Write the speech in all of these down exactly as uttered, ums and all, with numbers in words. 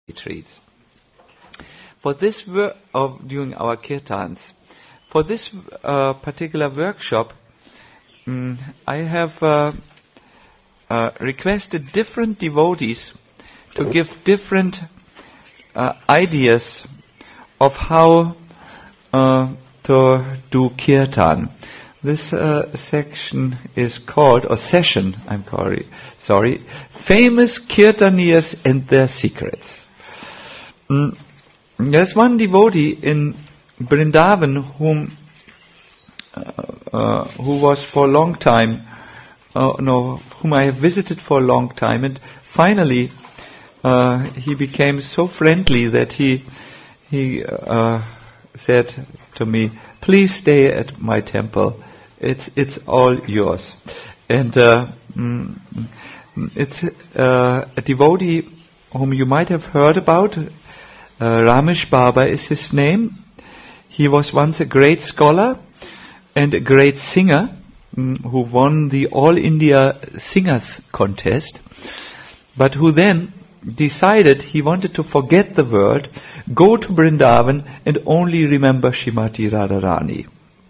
retreats. For this wor- of during our kirtans, for this uh, particular workshop, um, I have uh, uh, requested different devotees to give different uh, ideas of how uh, to do kirtan. This uh, section is called, or session, I'm sorry, sorry, Famous Kirtaniers and Their Secrets. Mm. There's one devotee in Vrindavan whom, uh, uh, who was for a long time, uh, no, whom I have visited for a long time, and finally uh, he became so friendly that he he uh, said to me, "Please stay at my temple. It's it's all yours." And uh, mm, it's uh, a devotee whom you might have heard about. Uh, Ramesh Baba is his name. He was once a great scholar and a great singer mm, who won the All India Singers Contest, but who then decided he wanted to forget the world, go to Vrindavan and only remember Srimati Radharani.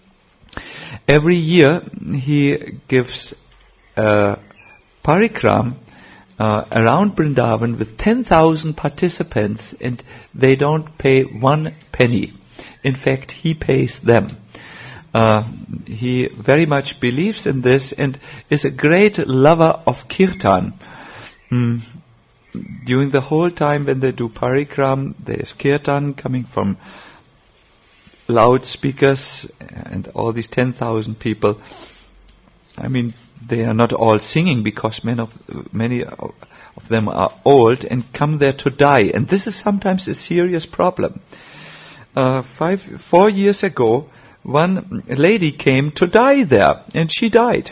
Every year he gives a parikram Uh, around Vrindavan with ten thousand participants, and they don't pay one penny. In fact, he pays them. Uh, he very much believes in this and is a great lover of kirtan. Mm. During the whole time when they do parikram, there is kirtan coming from loudspeakers, and all these ten thousand people, I mean, they are not all singing because many of, many of them are old and come there to die. And this is sometimes a serious problem. Uh, five, four years ago, one lady came to die there, and she died.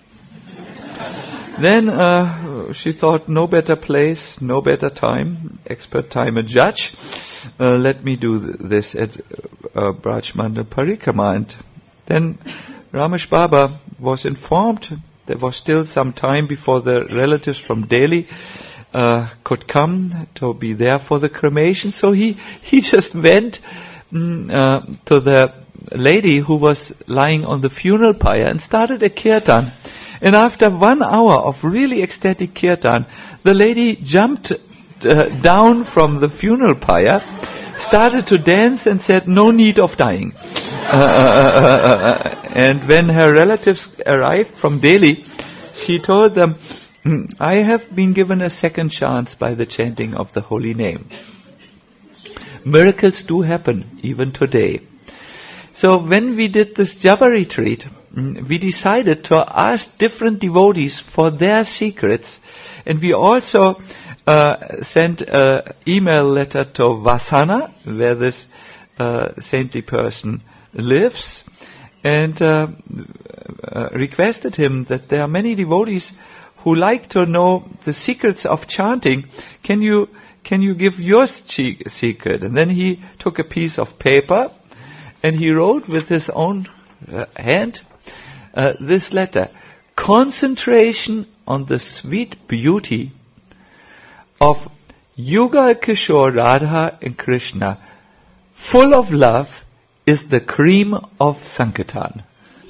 Then uh, she thought, no better place, no better time, expert time a judge. Uh, let me do th- this at uh, Braj Mandal Parikrama. And then Ramesh Baba was informed there was still some time before the relatives from Delhi uh, could come to be there for the cremation. So he, he just went mm, uh, to the lady who was lying on the funeral pyre and started a kirtan. And after one hour of really ecstatic kirtan, the lady jumped uh, down from the funeral pyre, started to dance and said, "No need of dying." Uh, uh, uh, and when her relatives arrived from Delhi, she told them, "I have been given a second chance by the chanting of the holy name." Miracles do happen even today. So when we did this Japa retreat, we decided to ask different devotees for their secrets, and we also uh, sent an email letter to Vasana, where this uh, saintly person lives, and uh, uh, requested him that there are many devotees who like to know the secrets of chanting. Can you can you give your che- secret? And then he took a piece of paper and he wrote with his own uh, hand uh, this letter: concentration on the sweet beauty of Yugal Kishore, Radha and Krishna, full of love, is the cream of Sankirtan.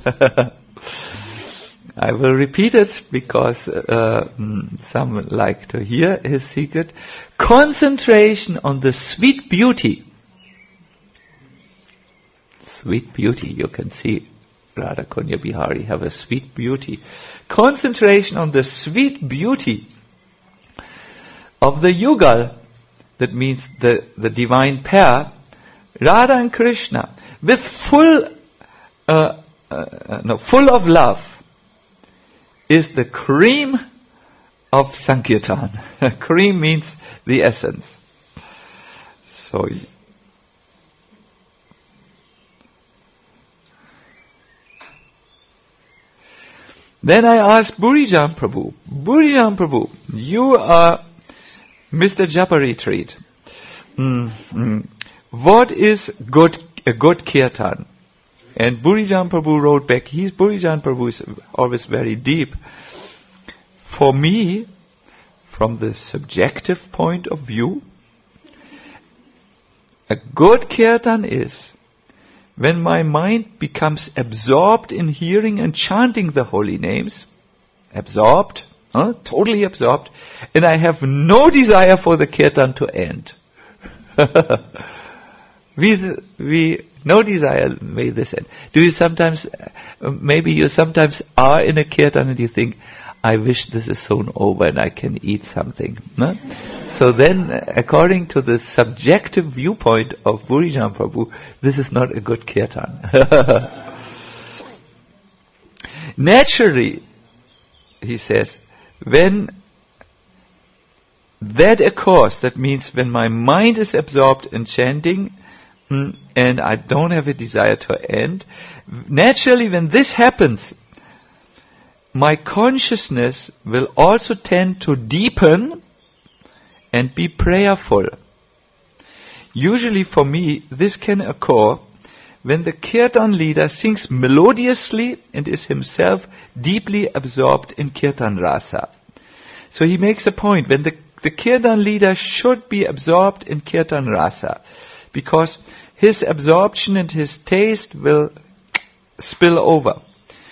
I will repeat it because uh, some like to hear his secret. Concentration on the sweet beauty. Sweet beauty, you can see Radha Kunya Bihari have a sweet beauty. Concentration on the sweet beauty of the Yugal, that means the, the divine pair, Radha and Krishna, with full, uh, uh, no, full of love, is the cream of Sankirtan. Cream means the essence. So, then I asked Burijan Prabhu, Burijan Prabhu, you are Mister Japa retreat. Mm-hmm. What is good a good kirtan? And Burijan Prabhu wrote back, he's Burijan Prabhu is always very deep. For me, from the subjective point of view, A good kirtan is when my mind becomes absorbed in hearing and chanting the holy names, absorbed, huh? totally absorbed, and I have no desire for the kirtan to end. we, we, no desire may this end. Do you sometimes, uh, maybe you sometimes are in a kirtan and you think, I wish this is soon over and I can eat something. No? So then, according to the subjective viewpoint of Burijan Prabhu, this is not a good kirtan. Naturally, he says, when that occurs, that means when my mind is absorbed in chanting mm, and I don't have a desire to end, naturally when this happens, my consciousness will also tend to deepen and be prayerful. Usually for me, this can occur when the kirtan leader sings melodiously and is himself deeply absorbed in kirtan rasa. So he makes a point, when the, the kirtan leader should be absorbed in kirtan rasa, because his absorption and his taste will spill over.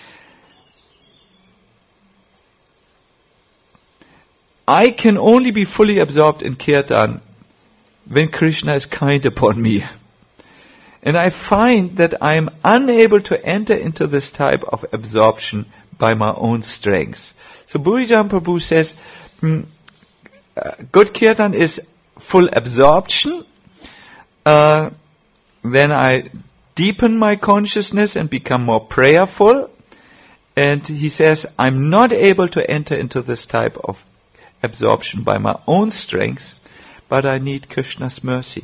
I can only be fully absorbed in kirtan when Krishna is kind upon me. And I find that I am unable to enter into this type of absorption by my own strength. So Burijan Prabhu says, mm, uh, good kirtan is full absorption. Uh, then I deepen my consciousness and become more prayerful. And he says, I'm not able to enter into this type of absorption by my own strength, but I need Krishna's mercy.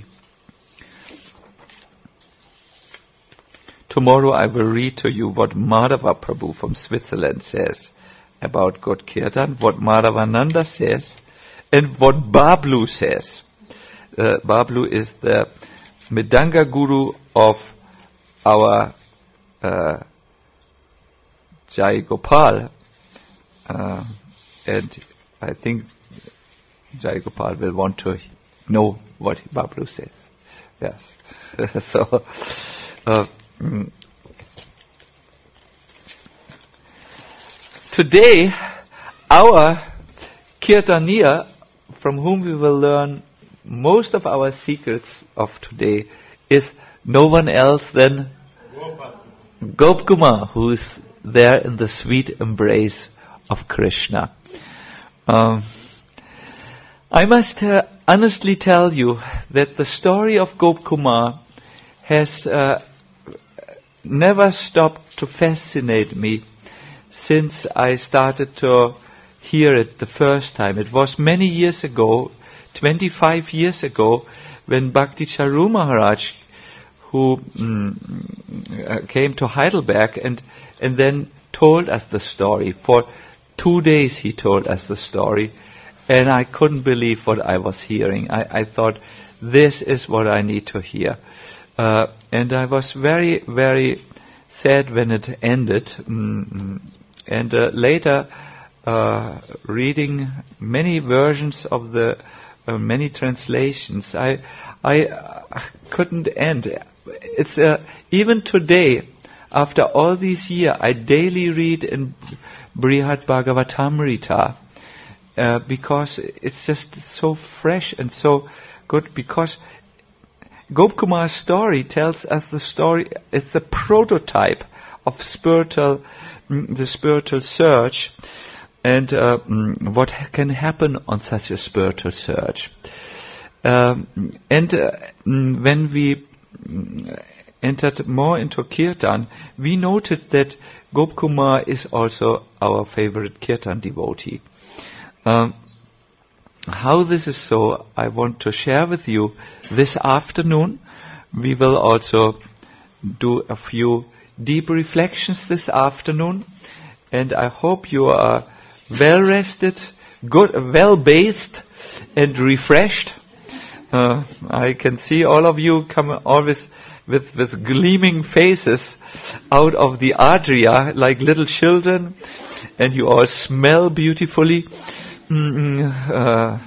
Tomorrow I will read to you what Madhava Prabhu from Switzerland says about good kirtan, what Madhavananda says, and what Bablu says. Uh, Bablu is the Mridanga Guru of our uh, Jai Gopal, uh, and I think Jai Gopal will want to know what Bablu says. Yes. so, uh, mm. Today, our Kirtaniya, from whom we will learn most of our secrets of today, is no one else than Gop Kumar, who is there in the sweet embrace of Krishna. Um, I must uh, honestly tell you that the story of Gop Kumar has uh, never stopped to fascinate me since I started to hear it the first time. It was many years ago, twenty-five years ago, when Bhakti Charu Maharaj, who mm, came to Heidelberg and and then told us the story. For two days he told us the story, and I couldn't believe what I was hearing. I, I thought, this is what I need to hear. Uh, and I was very, very sad when it ended. Mm, and uh, later, uh, reading many versions of the uh, many translations, I I uh, couldn't end. It's uh, even today, after all these years, I daily read in Brihad Bhagavatamrita uh, because it's just so fresh and so good. Because Gop Kumar's story tells us the story. It's the prototype of spiritual, mm, the spiritual search, and uh, mm, what can happen on such a spiritual search. Um, and uh, mm, when we mm, entered more into Kirtan, we noted that Gop Kumar is also our favorite Kirtan devotee. Um, how this is so, I want to share with you this afternoon. We will also do a few deep reflections this afternoon, and I hope you are well rested, good, well bathed, and refreshed. Uh, I can see all of you come always with with gleaming faces out of the Adria like little children, and you all smell beautifully. Mm, uh,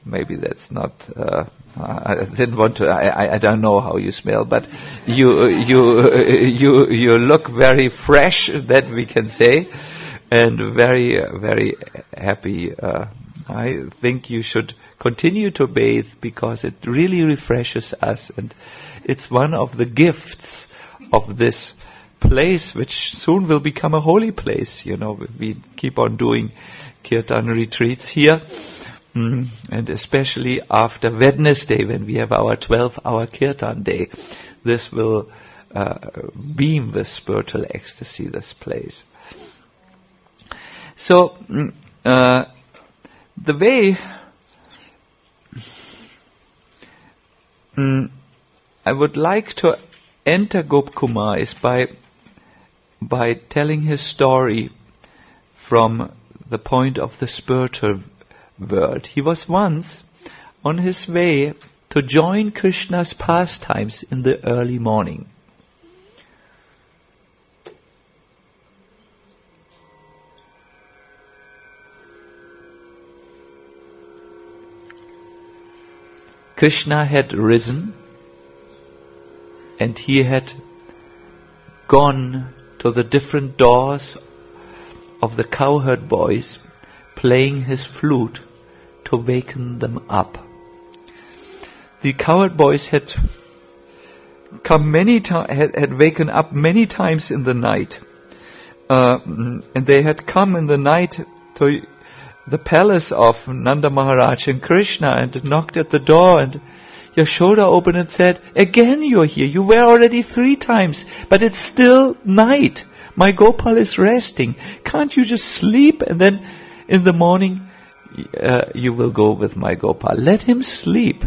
maybe that's not, uh, I didn't want to, I, I don't know how you smell, but you, you, you, you look very fresh, that we can say, and very, very happy. Uh, I think you should continue to bathe because it really refreshes us, and it's one of the gifts of this place, which soon will become a holy place. You know, we keep on doing kirtan retreats here, mm, and especially after Wednesday, when we have our twelve-hour kirtan day, this will uh, beam with spiritual ecstasy, this place. So, mm, uh, the way mm, I would like to enter Gopkumar is by by telling his story from the point of the spiritual world. He was once on his way to join Krishna's pastimes in the early morning. Krishna had risen and he had gone to the different doors of the cowherd boys, playing his flute to waken them up. The cowherd boys had come many times, had, had waken up many times in the night, uh, and they had come in the night to the palace of Nanda Maharaj and Krishna and knocked at the door, and Yashoda opened and said, "Again you're here. You were already three times, but it's still night. My Gopal is resting. Can't you just sleep and then in the morning uh, you will go with my Gopal? Let him sleep."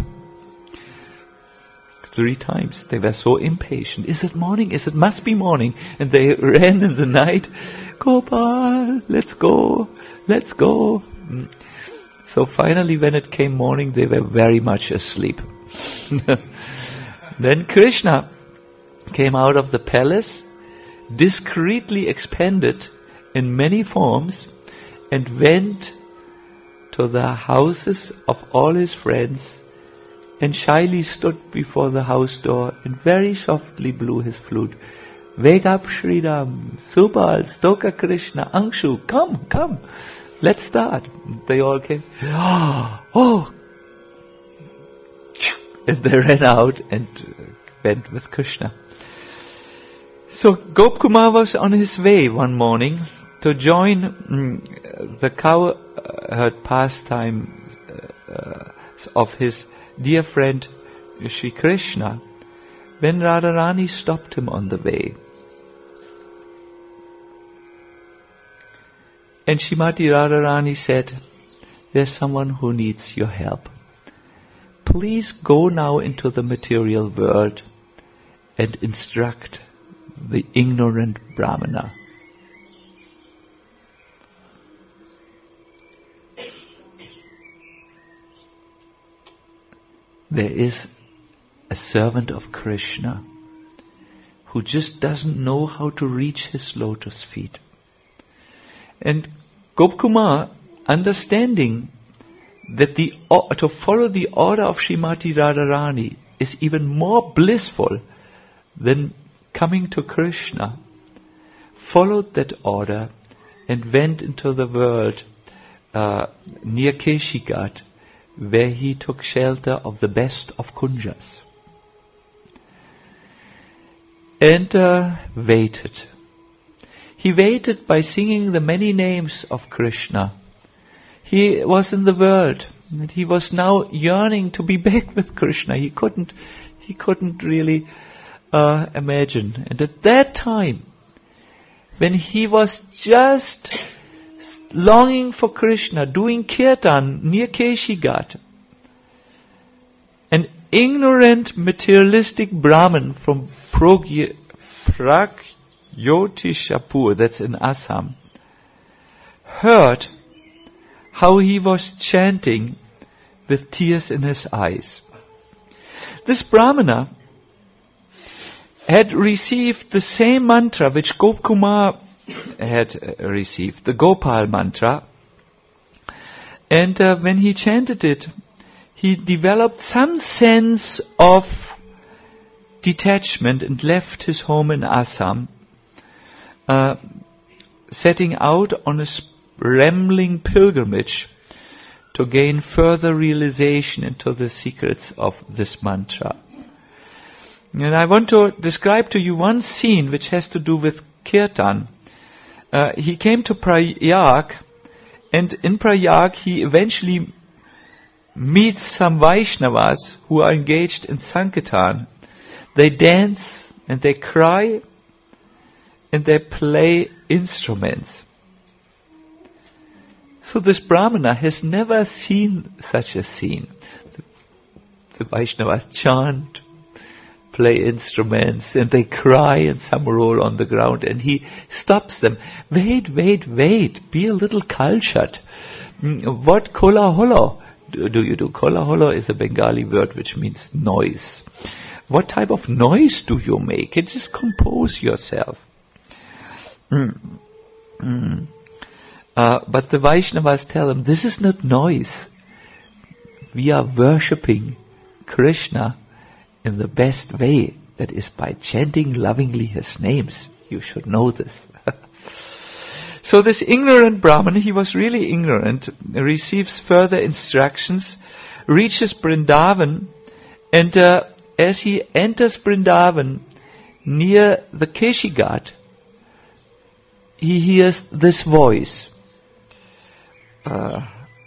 Three times. They were so impatient. Is it morning? Is it must be morning? And they ran in the night. "Gopal, let's go. Let's go." So finally, when it came morning, they were very much asleep. Then Krishna came out of the palace, discreetly expanded in many forms, and went to the houses of all his friends, and shyly stood before the house door and very softly blew his flute. "Wake up, Sridham, Subal, Stoka Krishna, Angshu, come, come, let's start." They all came. Oh! And they ran out and went with Krishna. So Gopkumar was on his way one morning to join mm, the cowherd pastime uh, of his dear friend Shri Krishna, when Radharani stopped him on the way. And Srimati Radharani said, "There's someone who needs your help. Please go now into the material world and instruct the ignorant Brahmana." There is a servant of Krishna who just doesn't know how to reach his lotus feet. And Gopkumar, understanding that the to follow the order of Srimati Radharani is even more blissful than coming to Krishna, followed that order and went into the world uh, near Keshigat, where he took shelter of the best of Kunjas. And uh, waited. He waited by singing the many names of Krishna. He was in the world, and he was now yearning to be back with Krishna. He couldn't, he couldn't really uh, imagine. And at that time, when he was just longing for Krishna, doing kirtan near Keshigat, an ignorant materialistic Brahmin from Pragyotishapur, that's in Assam, heard how he was chanting with tears in his eyes. This Brahmana had received the same mantra which Gopkumar had received, the Gopal mantra. And uh, when he chanted it, he developed some sense of detachment and left his home in Assam, uh, setting out on a rambling pilgrimage to gain further realization into the secrets of this mantra. And I want to describe to you one scene which has to do with Kirtan. Uh, he came to Prayag, and in Prayag he eventually meets some Vaishnavas who are engaged in Sankirtan. They dance and they cry and they play instruments. So this Brahmana has never seen such a scene. The, the Vaishnavas chant, play instruments, and they cry, and some roll on the ground, and he stops them. Wait, wait, wait, be a little cultured. What kola holo do, do you do? Kola holo is a Bengali word which means noise. What type of noise do you make? It is compose yourself. Mm. Mm. Uh, but the Vaishnavas tell him, this is not noise. We are worshipping Krishna in the best way, that is by chanting lovingly his names. You should know this. So this ignorant Brahman, he was really ignorant, receives further instructions, reaches Vrindavan, and uh, as he enters Vrindavan, near the Keshi Ghat, he hears this voice. Uh,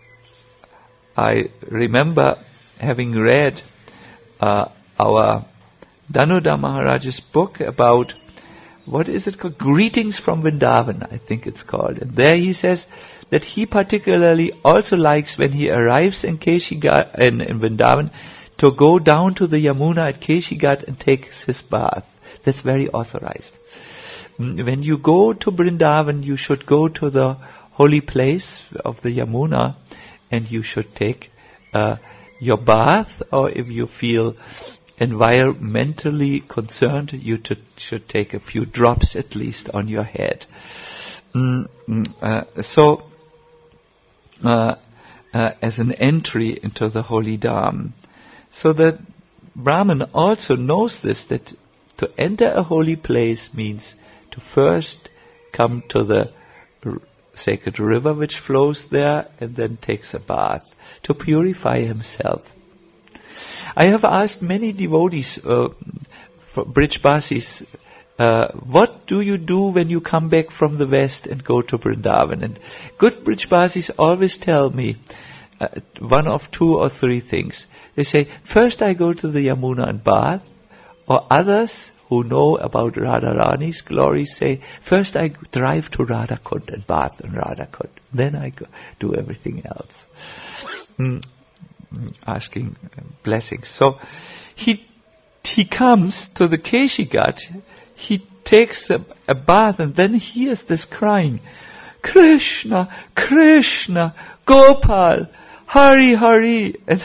I remember having read uh, our Danuda Maharaj's book about, what is it called? Greetings from Vrindavan, I think it's called. And there he says that he particularly also likes, when he arrives in Keshi Ghat, in, in Vrindavan, to go down to the Yamuna at Keshi Ghat and take his bath. That's very authorized. When you go to Vrindavan, you should go to the holy place of the Yamuna, and you should take uh, your bath, or if you feel environmentally concerned, you t- should take a few drops at least on your head. Mm, mm, uh, so, uh, uh, as an entry into the holy dham. So that Brahman also knows this, that to enter a holy place means to first come to the r- sacred river which flows there, and then takes a bath to purify himself. I have asked many devotees, uh, Brijbasis, uh, what do you do when you come back from the West and go to Vrindavan? And good Brijbasis always tell me uh, one of two or three things. They say, first I go to the Yamuna and bath, or others who know about Radharani's glory say, first I drive to Radhakund and bath in Radhakund, then I go do everything else. Mm. Asking blessings. So he he comes to the Keshi Ghat, he takes a, a bath, and then he hears this crying, Krishna, Krishna, Gopal, Hari, Hari. And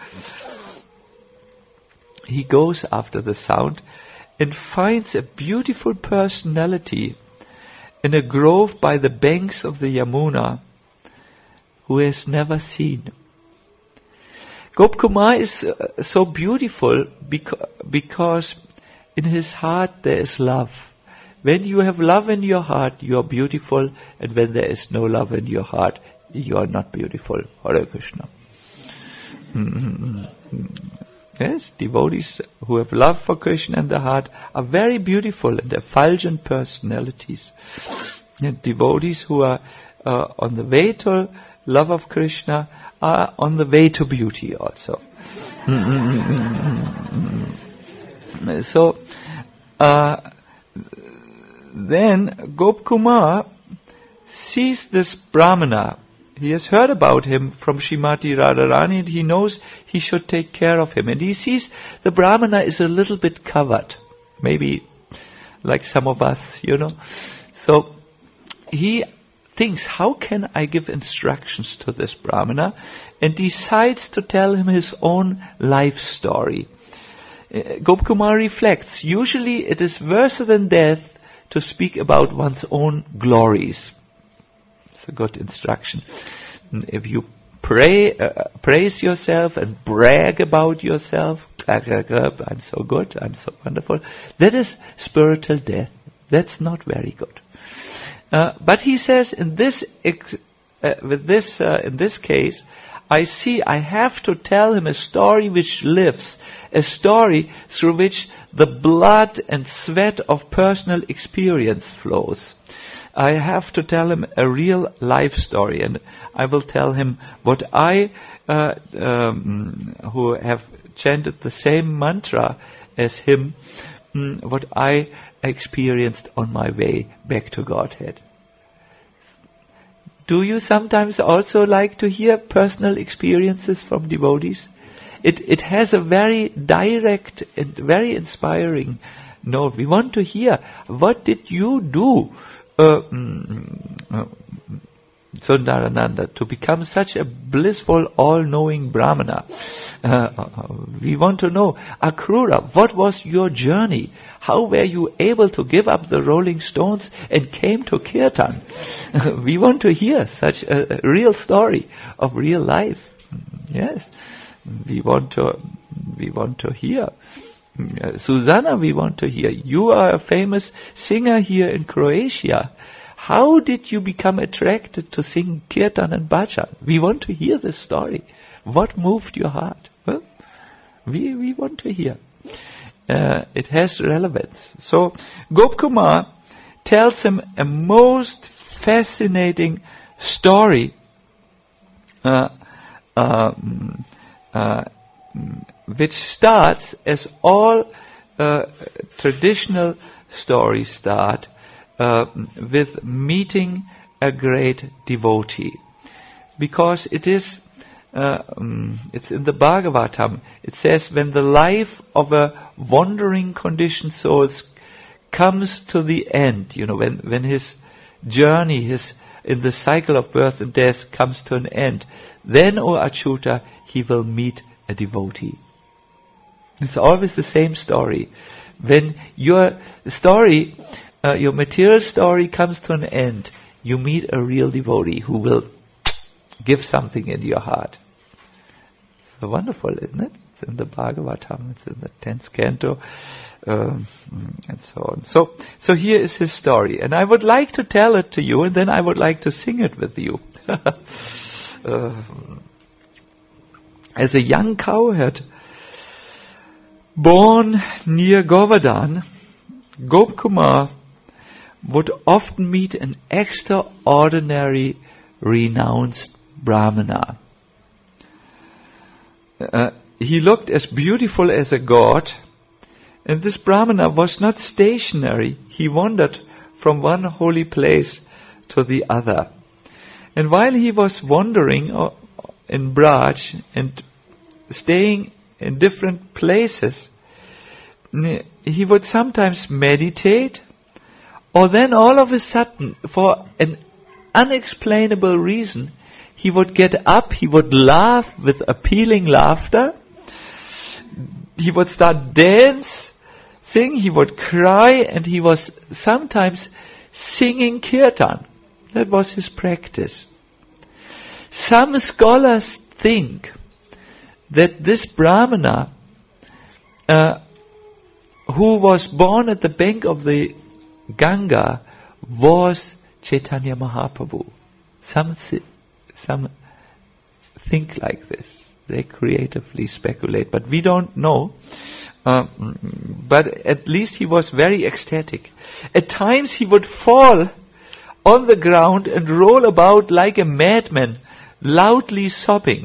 he goes after the sound and finds a beautiful personality in a grove by the banks of the Yamuna who he has never seen. Gopkumar is uh, so beautiful beca- because in his heart there is love. When you have love in your heart, you are beautiful, and when there is no love in your heart, you are not beautiful. Hare Krishna. Mm-hmm. Yes, devotees who have love for Krishna in their heart are very beautiful and effulgent personalities. And devotees who are uh, on the way to love of Krishna are on the way to beauty also. So, uh, then Gopkumar sees this Brahmana. He has heard about him from Srimati Radharani, and he knows he should take care of him. And he sees the Brahmana is a little bit covered. Maybe like some of us, you know. So, he thinks, how can I give instructions to this Brahmana? And decides to tell him his own life story. Uh, Gopkumar reflects, usually it is worse than death to speak about one's own glories. It's a good instruction. If you pray, uh, praise yourself and brag about yourself. I'm so good, I'm so wonderful. That is spiritual death. That's not very good. Uh, but he says, in this, ex- uh, with this, uh, in this case, I see I have to tell him a story which lives, a story through which the blood and sweat of personal experience flows. I have to tell him a real life story, and I will tell him what I, uh, um, who have chanted the same mantra as him, um, what I experienced on my way back to Godhead. Do you sometimes also like to hear personal experiences from devotees? It it has a very direct and very inspiring note. We want to hear, what did you do, uh, uh, Sundarananda, to become such a blissful, all-knowing Brahmana? Uh, we want to know, Akrura, what was your journey? How were you able to give up the rolling stones and came to Kirtan? We want to hear such a, a real story of real life. Yes, we want to. We want to hear. Uh, Susanna, we want to hear. You are a famous singer here in Croatia. How did you become attracted to sing Kirtan and Bhajan? We want to hear this story. What moved your heart? Well, we we want to hear. Uh, it has relevance. So Gopkumar tells him a most fascinating story, uh, uh, uh, which starts as all uh, traditional stories start, uh, with meeting a great devotee, because it is. Uh, um, it's in the Bhagavatam. It says, when the life of a wandering conditioned soul comes to the end, you know, when, when his journey, his, in the cycle of birth and death comes to an end, then, O Achyuta, he will meet a devotee. It's always the same story. When your story, uh, your material story comes to an end, you meet a real devotee who will give something in your heart. So wonderful, isn't it? It's in the Bhagavatam, it's in the tenth canto, um, and so on. So, so here is his story, and I would like to tell it to you, and then I would like to sing it with you. uh, as a young cowherd, born near Govardhan, Gopkumar would often meet an extraordinary, renounced Brahmana. Uh, he looked as beautiful as a god, and this Brahmana was not stationary. He wandered from one holy place to the other. And while he was wandering in Braj and staying in different places, he would sometimes meditate, or then all of a sudden, for an unexplainable reason, he would get up, he would laugh with appealing laughter, he would start dance, sing, he would cry, and he was sometimes singing kirtan. That was his practice. Some scholars think that this Brahmana, uh, who was born at the bank of the Ganga, was Chaitanya Mahaprabhu. Some th- some think like this. They creatively speculate, but we don't know. Uh, but at least he was very ecstatic. At times he would fall on the ground and roll about like a madman, loudly sobbing.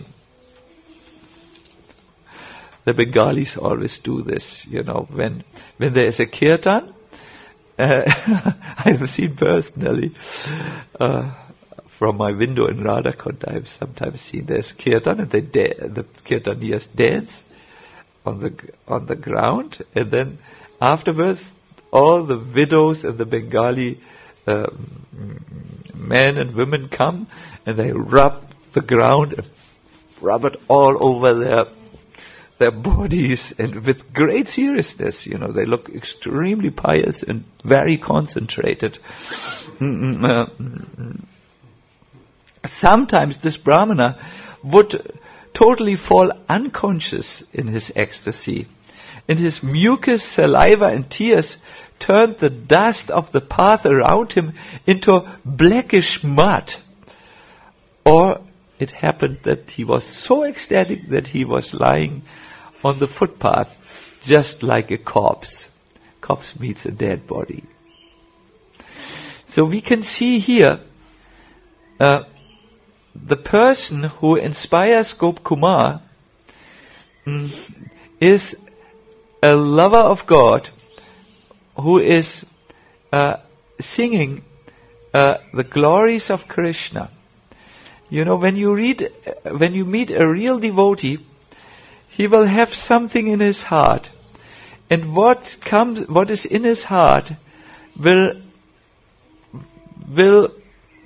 The Bengalis always do this, you know, when when there is a kirtan. Uh, I have seen personally, uh, from my window in Radhakund, I have sometimes seen there's kirtan, and they da- the kirtaniers dance on the on the ground, and then afterwards all the widows and the Bengali uh, men and women come, and they rub the ground and rub it all over their their bodies, and with great seriousness, you know, they look extremely pious and very concentrated. Sometimes this Brahmana would totally fall unconscious in his ecstasy. And his mucus, saliva and tears turned the dust of the path around him into blackish mud. Or it happened that he was so ecstatic that he was lying on the footpath just like a corpse. Corpse meets a dead body. So we can see here uh, the person who inspires Gopkumar mm, is a lover of God who is uh, singing uh, the glories of Krishna. You know, when you read, when you meet a real devotee, he will have something in his heart, and what comes, what is in his heart, will will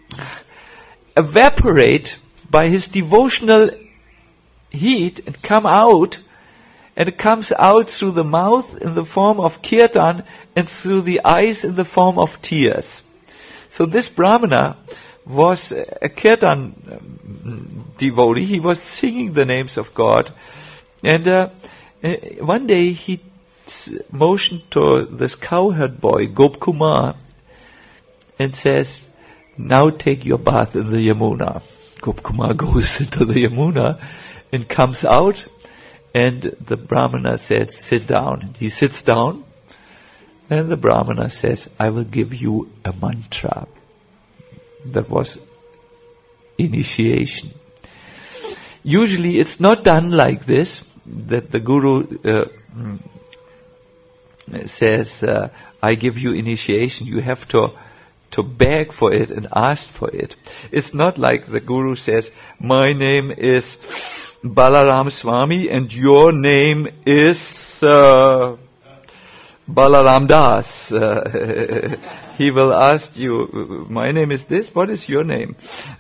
evaporate by his devotional heat and come out, and it comes out through the mouth in the form of kirtan and through the eyes in the form of tears. So this Brahmana was a kirtan devotee. He was singing the names of God, and uh, one day he motioned to this cowherd boy Gopkumar and says, "Now take your bath in the Yamuna." Gopkumar goes into the Yamuna and comes out, and the Brahmana says, "Sit down." He sits down, and the Brahmana says, "I will give you a mantra." That was initiation. Usually it's not done like this, that the Guru uh, says, uh, "I give you initiation." You have to to beg for it and ask for it. It's not like the Guru says, "My name is Balaram Swami and your name is uh, Balaram Das." Uh, he will ask you, "My name is this, what is your name?"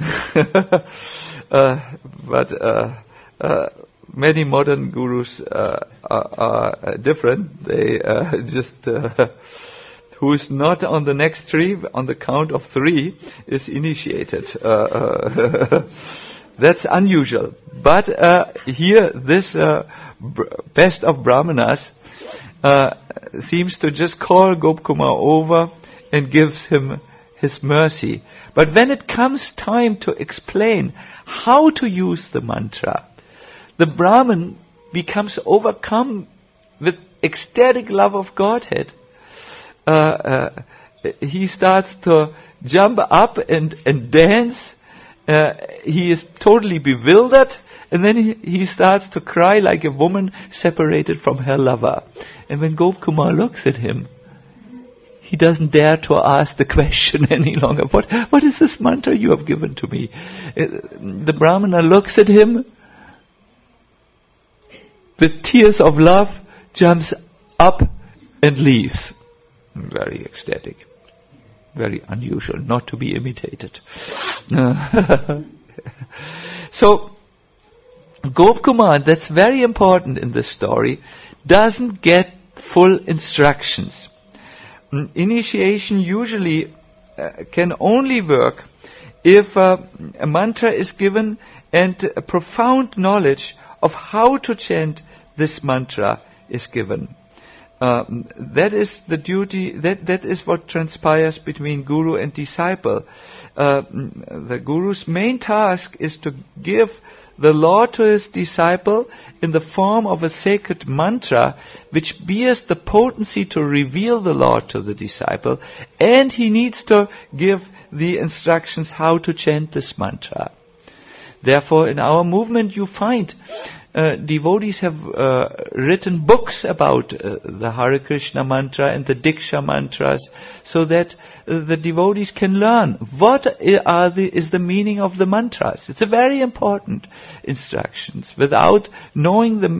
uh, but uh, uh, many modern gurus uh, are, are different. They uh, just... Uh, who is not on the next tree, on the count of three, is initiated. Uh, uh, that's unusual. But uh, here, this uh, best of Brahmanas uh, seems to just call Gopkumar over and gives him his mercy. But when it comes time to explain how to use the mantra, the Brahmin becomes overcome with ecstatic love of Godhead. Uh, uh, he starts to jump up and, and dance. Uh, he is totally bewildered, and then he, he starts to cry like a woman separated from her lover. And when Gopkumar looks at him, he doesn't dare to ask the question any longer. What, what is this mantra you have given to me? Uh, the Brahmana looks at him with tears of love, jumps up and leaves. Very ecstatic. Very unusual, not to be imitated. So, Gopkumar, that's very important in this story, doesn't get full instructions. Initiation usually uh, can only work if uh, a mantra is given and a profound knowledge of how to chant this mantra is given. Uh, that is the duty, that, that is what transpires between guru and disciple. Uh, the guru's main task is to give the law to his disciple in the form of a sacred mantra which bears the potency to reveal the law to the disciple, and he needs to give the instructions how to chant this mantra. Therefore, in our movement you find Uh, devotees have uh, written books about uh, the Hare Krishna mantra and the Diksha mantras, so that uh, the devotees can learn what are the, is the meaning of the mantras. It's a very important instructions. Without knowing the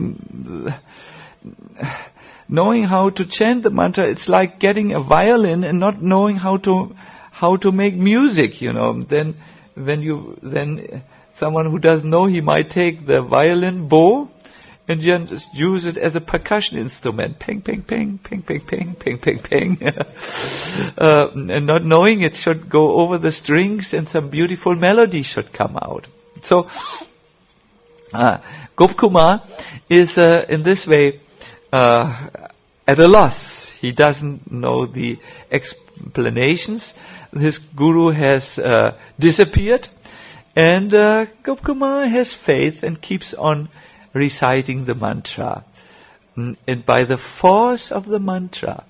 knowing how to chant the mantra, it's like getting a violin and not knowing how to how to make music. You know, then when you then. Someone who doesn't know, he might take the violin bow and just use it as a percussion instrument. Ping, ping, ping, ping, ping, ping, ping, ping, ping. uh, and not knowing it should go over the strings and some beautiful melody should come out. So, Uh, Gopkumar is uh, in this way uh, at a loss. He doesn't know the explanations. His guru has uh, disappeared, and uh, Gopkumar has faith and keeps on reciting the mantra. And by the force of the mantra,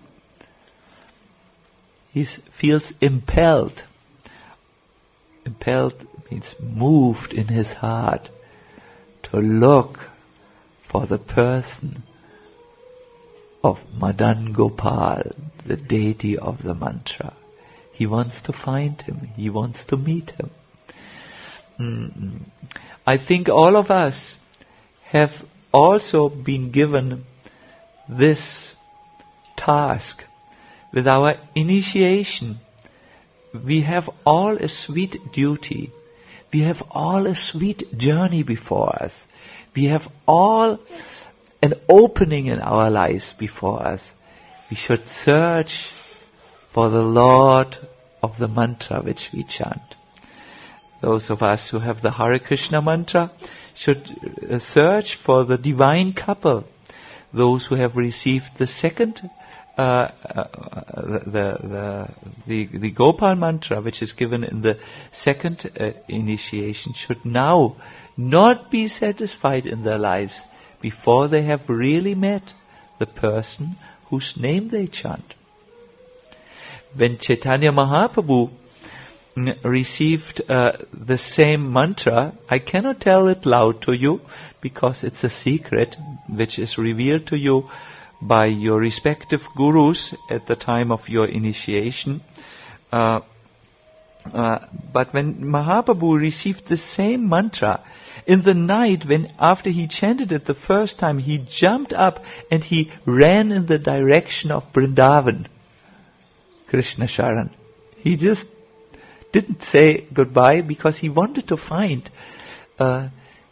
he feels impelled. Impelled means moved in his heart to look for the person of Madan Gopal, the deity of the mantra. He wants to find him. He wants to meet him. Mm. I think all of us have also been given this task. With our initiation, we have all a sweet duty. We have all a sweet journey before us. We have all an opening in our lives before us. We should search for the Lord of the mantra which we chant. Those of us who have the Hare Krishna mantra should uh, search for the divine couple. Those who have received the second, uh, uh, the, the the the Gopal mantra, which is given in the second uh, initiation, should now not be satisfied in their lives before they have really met the person whose name they chant. When Chaitanya Mahaprabhu received uh, the same mantra, I cannot tell it loud to you because it's a secret which is revealed to you by your respective gurus at the time of your initiation. Uh, uh, but when Mahaprabhu received the same mantra, in the night, when after he chanted it the first time, he jumped up and he ran in the direction of Vrindavan, Krishna Sharan. He just didn't say goodbye because he wanted to find uh,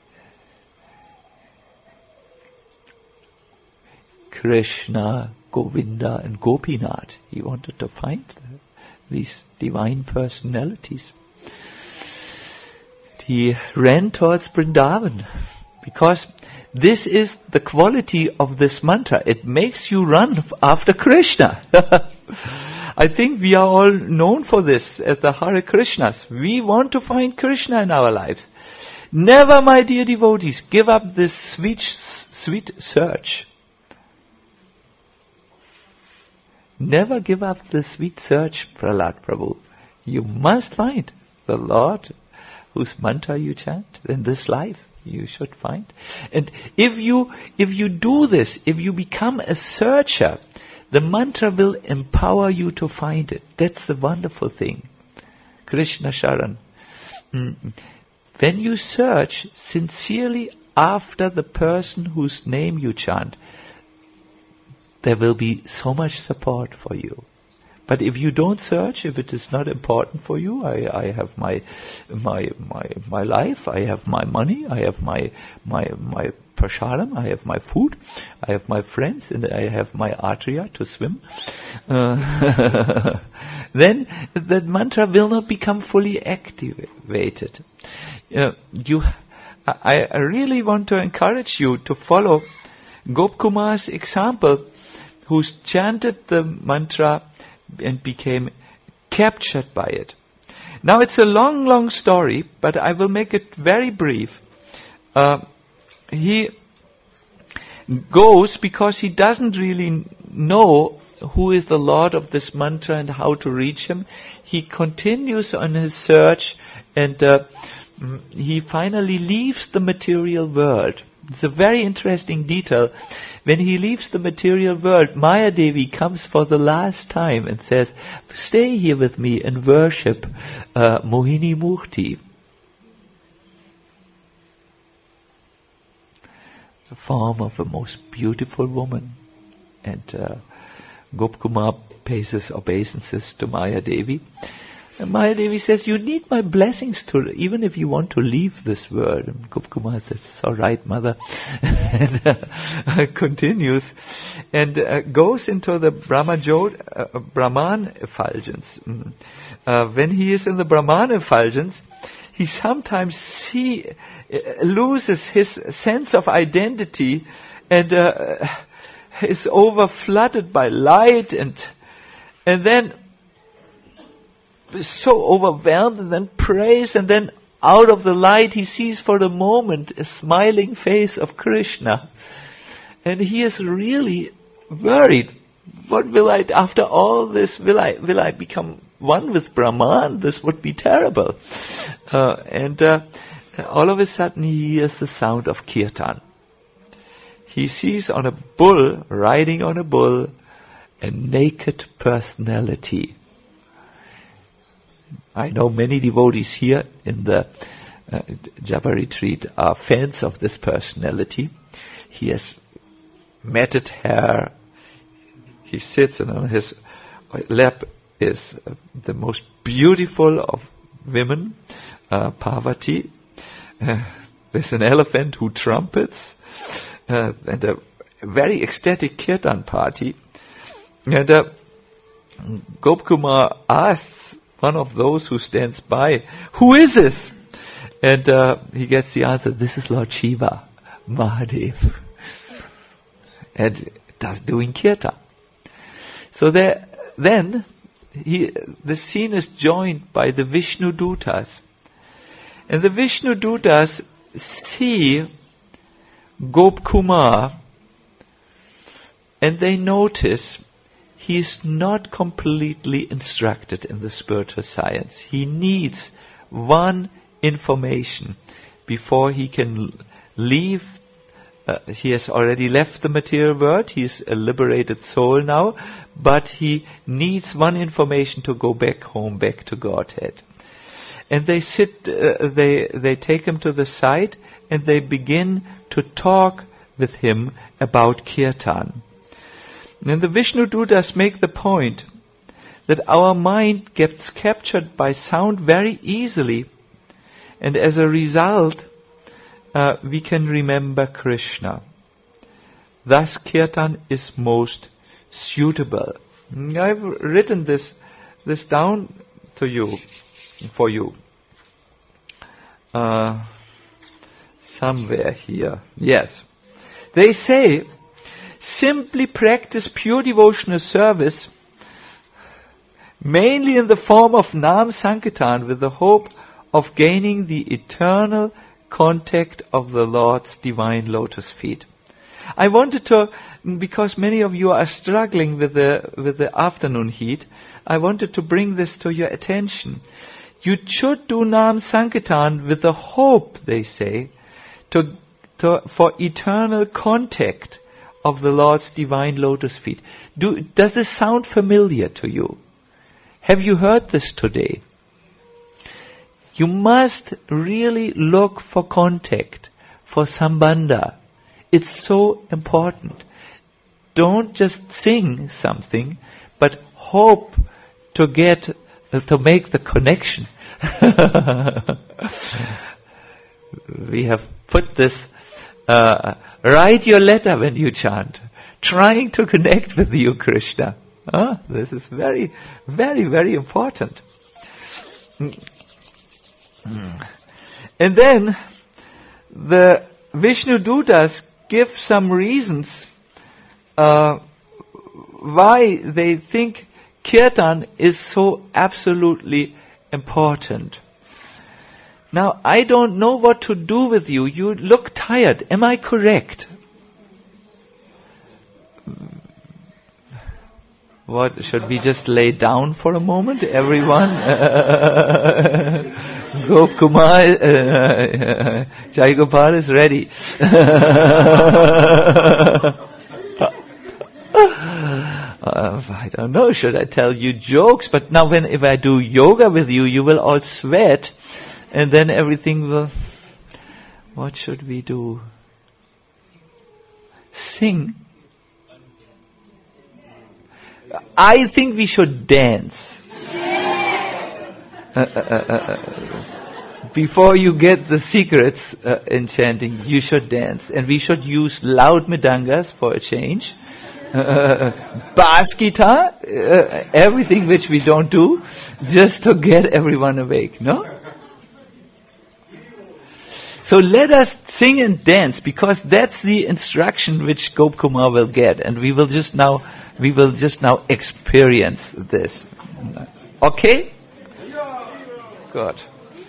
Krishna, Govinda and Gopinath. He wanted to find these divine personalities. He ran towards Vrindavan because this is the quality of this mantra. It makes you run after Krishna. I think we are all known for this at the Hare Krishnas. We want to find Krishna in our lives. Never, my dear devotees, give up this sweet, sweet search. Never give up the sweet search, Prahlad Prabhu. You must find the Lord whose mantra you chant in this life. You should find. And if you, if you do this, if you become a searcher, the mantra will empower you to find it. That's the wonderful thing. Krishna Sharan. Mm. When you search sincerely after the person whose name you chant, there will be so much support for you. But if you don't search, if it is not important for you, I, I have my, my, my, my life, I have my money, I have my, my, my prasadam, I have my food, I have my friends, and I have my artria to swim, uh, then that mantra will not become fully activated. Uh, you, I, I really want to encourage you to follow Gopkumar's example, who's chanted the mantra and became captured by it. Now it's a long, long story, but I will make it very brief. Uh, he goes because he doesn't really know who is the Lord of this mantra and how to reach him. He continues on his search, and uh, he finally leaves the material world. It's a very interesting detail. When he leaves the material world, Maya Devi comes for the last time and says, stay here with me and worship uh, Mohini Murti. The form of a most beautiful woman. And uh, Gopkumar pays his obeisances to Maya Devi. And Mahadevi says, you need my blessings to, even if you want to leave this world. And Gopkumar says, it's all right, mother. and uh, continues and uh, goes into the Brahmajod, uh, Brahman effulgence. Mm. Uh, when he is in the Brahman effulgence, he sometimes see, uh, loses his sense of identity and uh, is over flooded by light and and then is so overwhelmed and then prays, and then out of the light he sees for the moment a smiling face of Krishna. And he is really worried. What will I, after all this, will I will I become one with Brahman? This would be terrible. Uh, and uh, all of a sudden he hears the sound of kirtan. He sees on a bull, riding on a bull, a naked personality. I know many devotees here in the uh, Japa retreat are fans of this personality. He has matted hair. He sits and on his lap is uh, the most beautiful of women, uh, Parvati. Uh, there's an elephant who trumpets, uh, and a very ecstatic kirtan party. And uh, Gopkumar asks one of those who stands by, who is this? And uh, he gets the answer, this is Lord Shiva, Mahadev. And does doing kirtan. So there, then he, the scene is joined by the Vishnu Dutas. And the Vishnu Dutas see Gopkumar and they notice he is not completely instructed in the spiritual science. He needs one information before he can leave. Uh, he has already left the material world. He is a liberated soul now. But he needs one information to go back home, back to Godhead. And they sit, uh, they, they take him to the side and they begin to talk with him about kirtan. And the Vishnu Dutas make the point that our mind gets captured by sound very easily, and as a result, uh, we can remember Krishna. Thus, kirtan is most suitable. I've written this this down to you, for you, uh, somewhere here. Yes, they say, simply practice pure devotional service, mainly in the form of Nam Sankirtan, with the hope of gaining the eternal contact of the Lord's divine lotus feet. I wanted to, because many of you are struggling with the with the afternoon heat, I wanted to bring this to your attention. You should do Nam Sankirtan with the hope, they say, to, to for eternal contact of the Lord's divine lotus feet. Do, does this sound familiar to you? Have you heard this today? You must really look for contact, for sambandha. It's so important. Don't just sing something, but hope to get, uh, to make the connection. We have put this, uh, write your letter when you chant, trying to connect with you, Krishna. Huh? This is very, very, very important. And then the Vishnu Dutas give some reasons uh, why they think kirtan is so absolutely important. Now, I don't know what to do with you. You look tired. Am I correct? What, should we just lay down for a moment, everyone? Gopkumar, uh, Jai Gopal is ready. Uh, I don't know, should I tell you jokes? But now when, if I do yoga with you, you will all sweat. And then everything will... What should we do? Sing? I think we should dance. uh, uh, uh, before you get the secrets uh, in chanting, you should dance. And we should use loud mridangas for a change. Uh, bass guitar, uh, everything which we don't do, just to get everyone awake, no? So let us sing and dance, because that's the instruction which Gop Kumar will get, and we will just now, we will just now experience this. Okay? Good.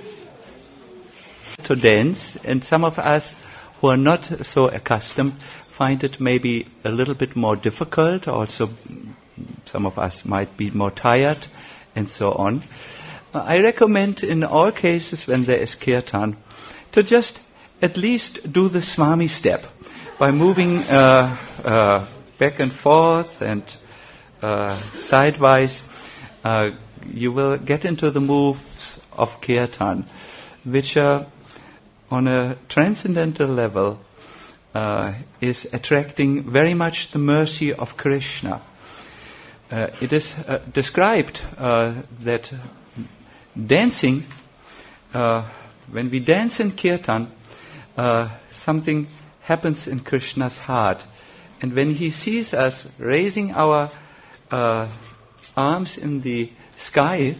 To dance, and some of us who are not so accustomed find it maybe a little bit more difficult. Also, some of us might be more tired, and so on. I recommend in all cases when there is kirtan to just at least do the Swami step by moving uh, uh, back and forth and uh, sidewise. Uh, you will get into the moves of kirtan, which are on a transcendental level uh, is attracting very much the mercy of Krishna. Uh, it is uh, described uh, that dancing, uh, when we dance in kirtan, uh, something happens in Krishna's heart. And when he sees us raising our uh, arms in the sky,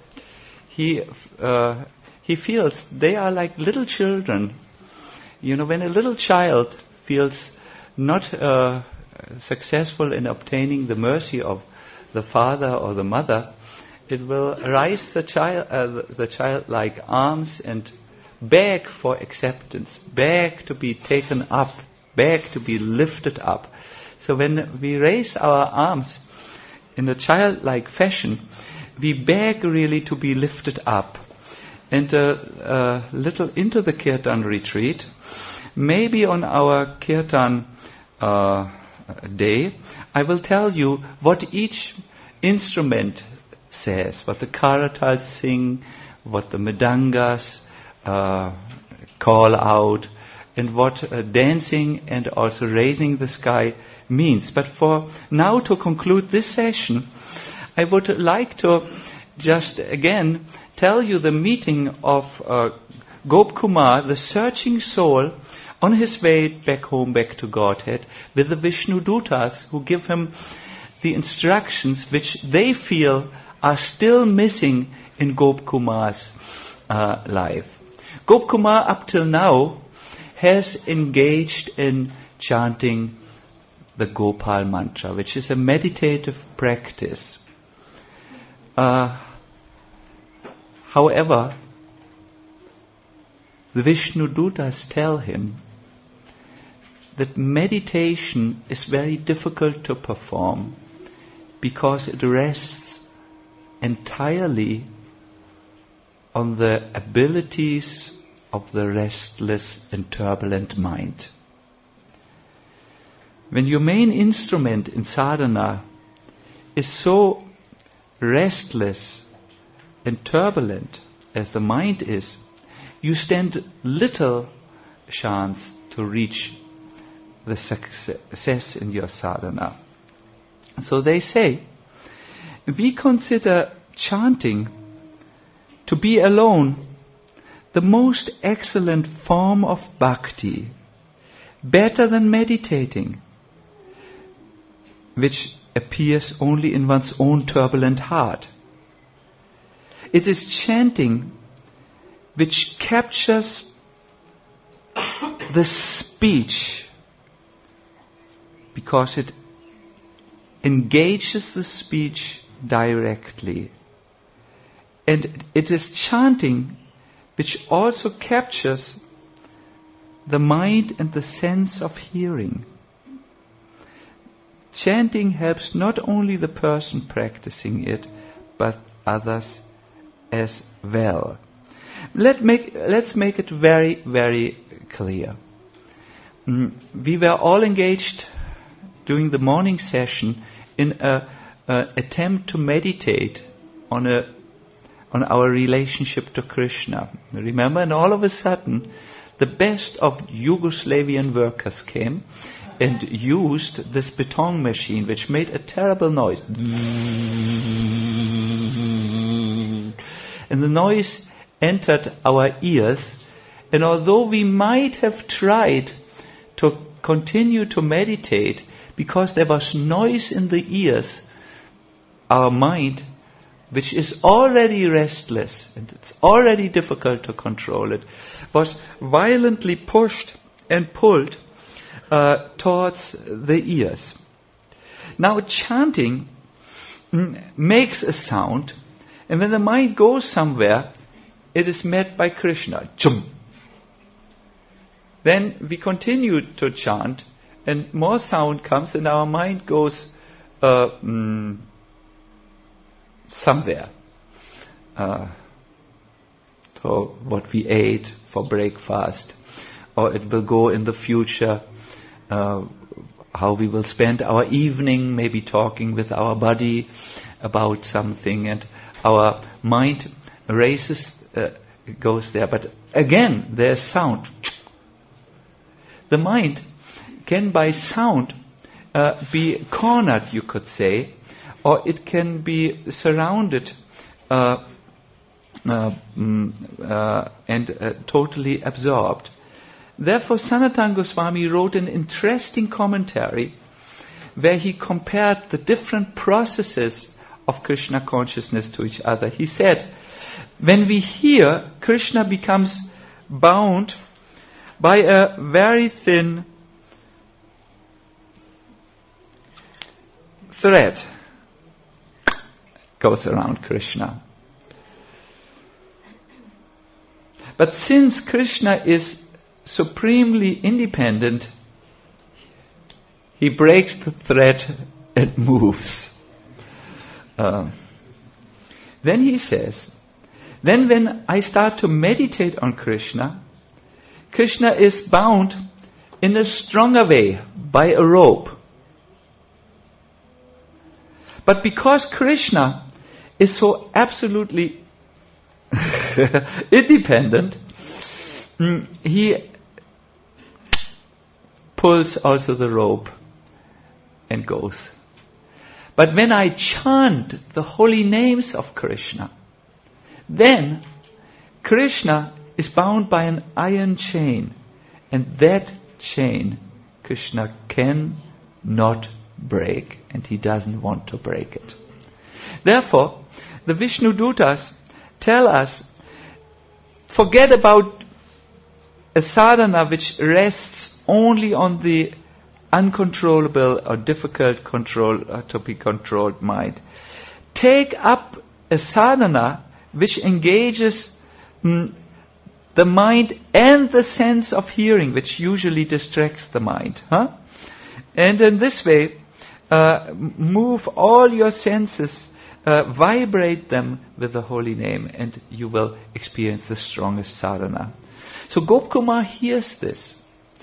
he uh, he feels they are like little children. You know, when a little child feels not uh, successful in obtaining the mercy of the father or the mother, it will raise the child, uh, the, the childlike arms and beg for acceptance, beg to be taken up, beg to be lifted up. So when we raise our arms in a childlike fashion, we beg really to be lifted up. And a uh, little into the kirtan retreat, maybe on our kirtan uh, day, I will tell you what each instrument says, what the karatals sing, what the mridangas uh, call out, and what uh, dancing and also raising the sky means. But for now, to conclude this session, I would like to just again tell you the meeting of uh, Gop Kumar, the searching soul, on his way back home, back to Godhead, with the Vishnu Dutas who give him the instructions which they feel are still missing in Gop Kumar's uh, life. Gop Kumar up till now has engaged in chanting the Gopal mantra, which is a meditative practice. Uh, however, the Vishnu Dutas tell him that meditation is very difficult to perform because it rests entirely on the abilities of the restless and turbulent mind. When your main instrument in sadhana is so restless and turbulent as the mind is, you stand little chance to reach the success in your sadhana. So they say, we consider chanting to be alone the most excellent form of bhakti, better than meditating, which appears only in one's own turbulent heart. It is chanting which captures the speech because it engages the speech directly. And it is chanting which also captures the mind and the sense of hearing. Chanting helps not only the person practicing it, but others as well. Let make, let's make it very, very clear. Mm, we were all engaged during the morning session in a, a attempt to meditate on a on our relationship to Krishna. Remember, and all of a sudden, the best of Yugoslavian workers came and used this baton machine, which made a terrible noise. and the noise entered our ears. And although we might have tried to continue to meditate, because there was noise in the ears, our mind, which is already restless, and it's already difficult to control it, was violently pushed and pulled uh, towards the ears. Now chanting mm, makes a sound, and when the mind goes somewhere, it is met by Krishna. Chum. Then we continue to chant, and more sound comes, and our mind goes uh, mm, somewhere. Uh, to what we ate for breakfast, or it will go in the future, uh, how we will spend our evening, maybe talking with our body about something, and our mind races, uh, goes there. But again, there's sound. The mind can by sound uh, be cornered, you could say, or it can be surrounded uh, uh, mm, uh, and uh, totally absorbed. Therefore, Sanatana Goswami wrote an interesting commentary where he compared the different processes of Krishna consciousness to each other. He said, when we hear, Krishna becomes bound by a very thin thread goes around Krishna. But since Krishna is supremely independent, he breaks the thread and moves. Uh, then he says, then when I start to meditate on Krishna, Krishna is bound in a stronger way by a rope. But because Krishna is so absolutely independent, he pulls also the rope and goes. But when I chant the holy names of Krishna, then Krishna is bound by an iron chain, and that chain Krishna cannot break, and he doesn't want to break it. Therefore, the Vishnu Dutas tell us, forget about a sadhana which rests only on the uncontrollable or difficult control uh, to be controlled mind. Take up a sadhana which engages mm, the mind and the sense of hearing, which usually distracts the mind. Huh? And in this way, uh, move all your senses, uh, vibrate them with the holy name, and you will experience the strongest sadhana. So Gopkumar hears this,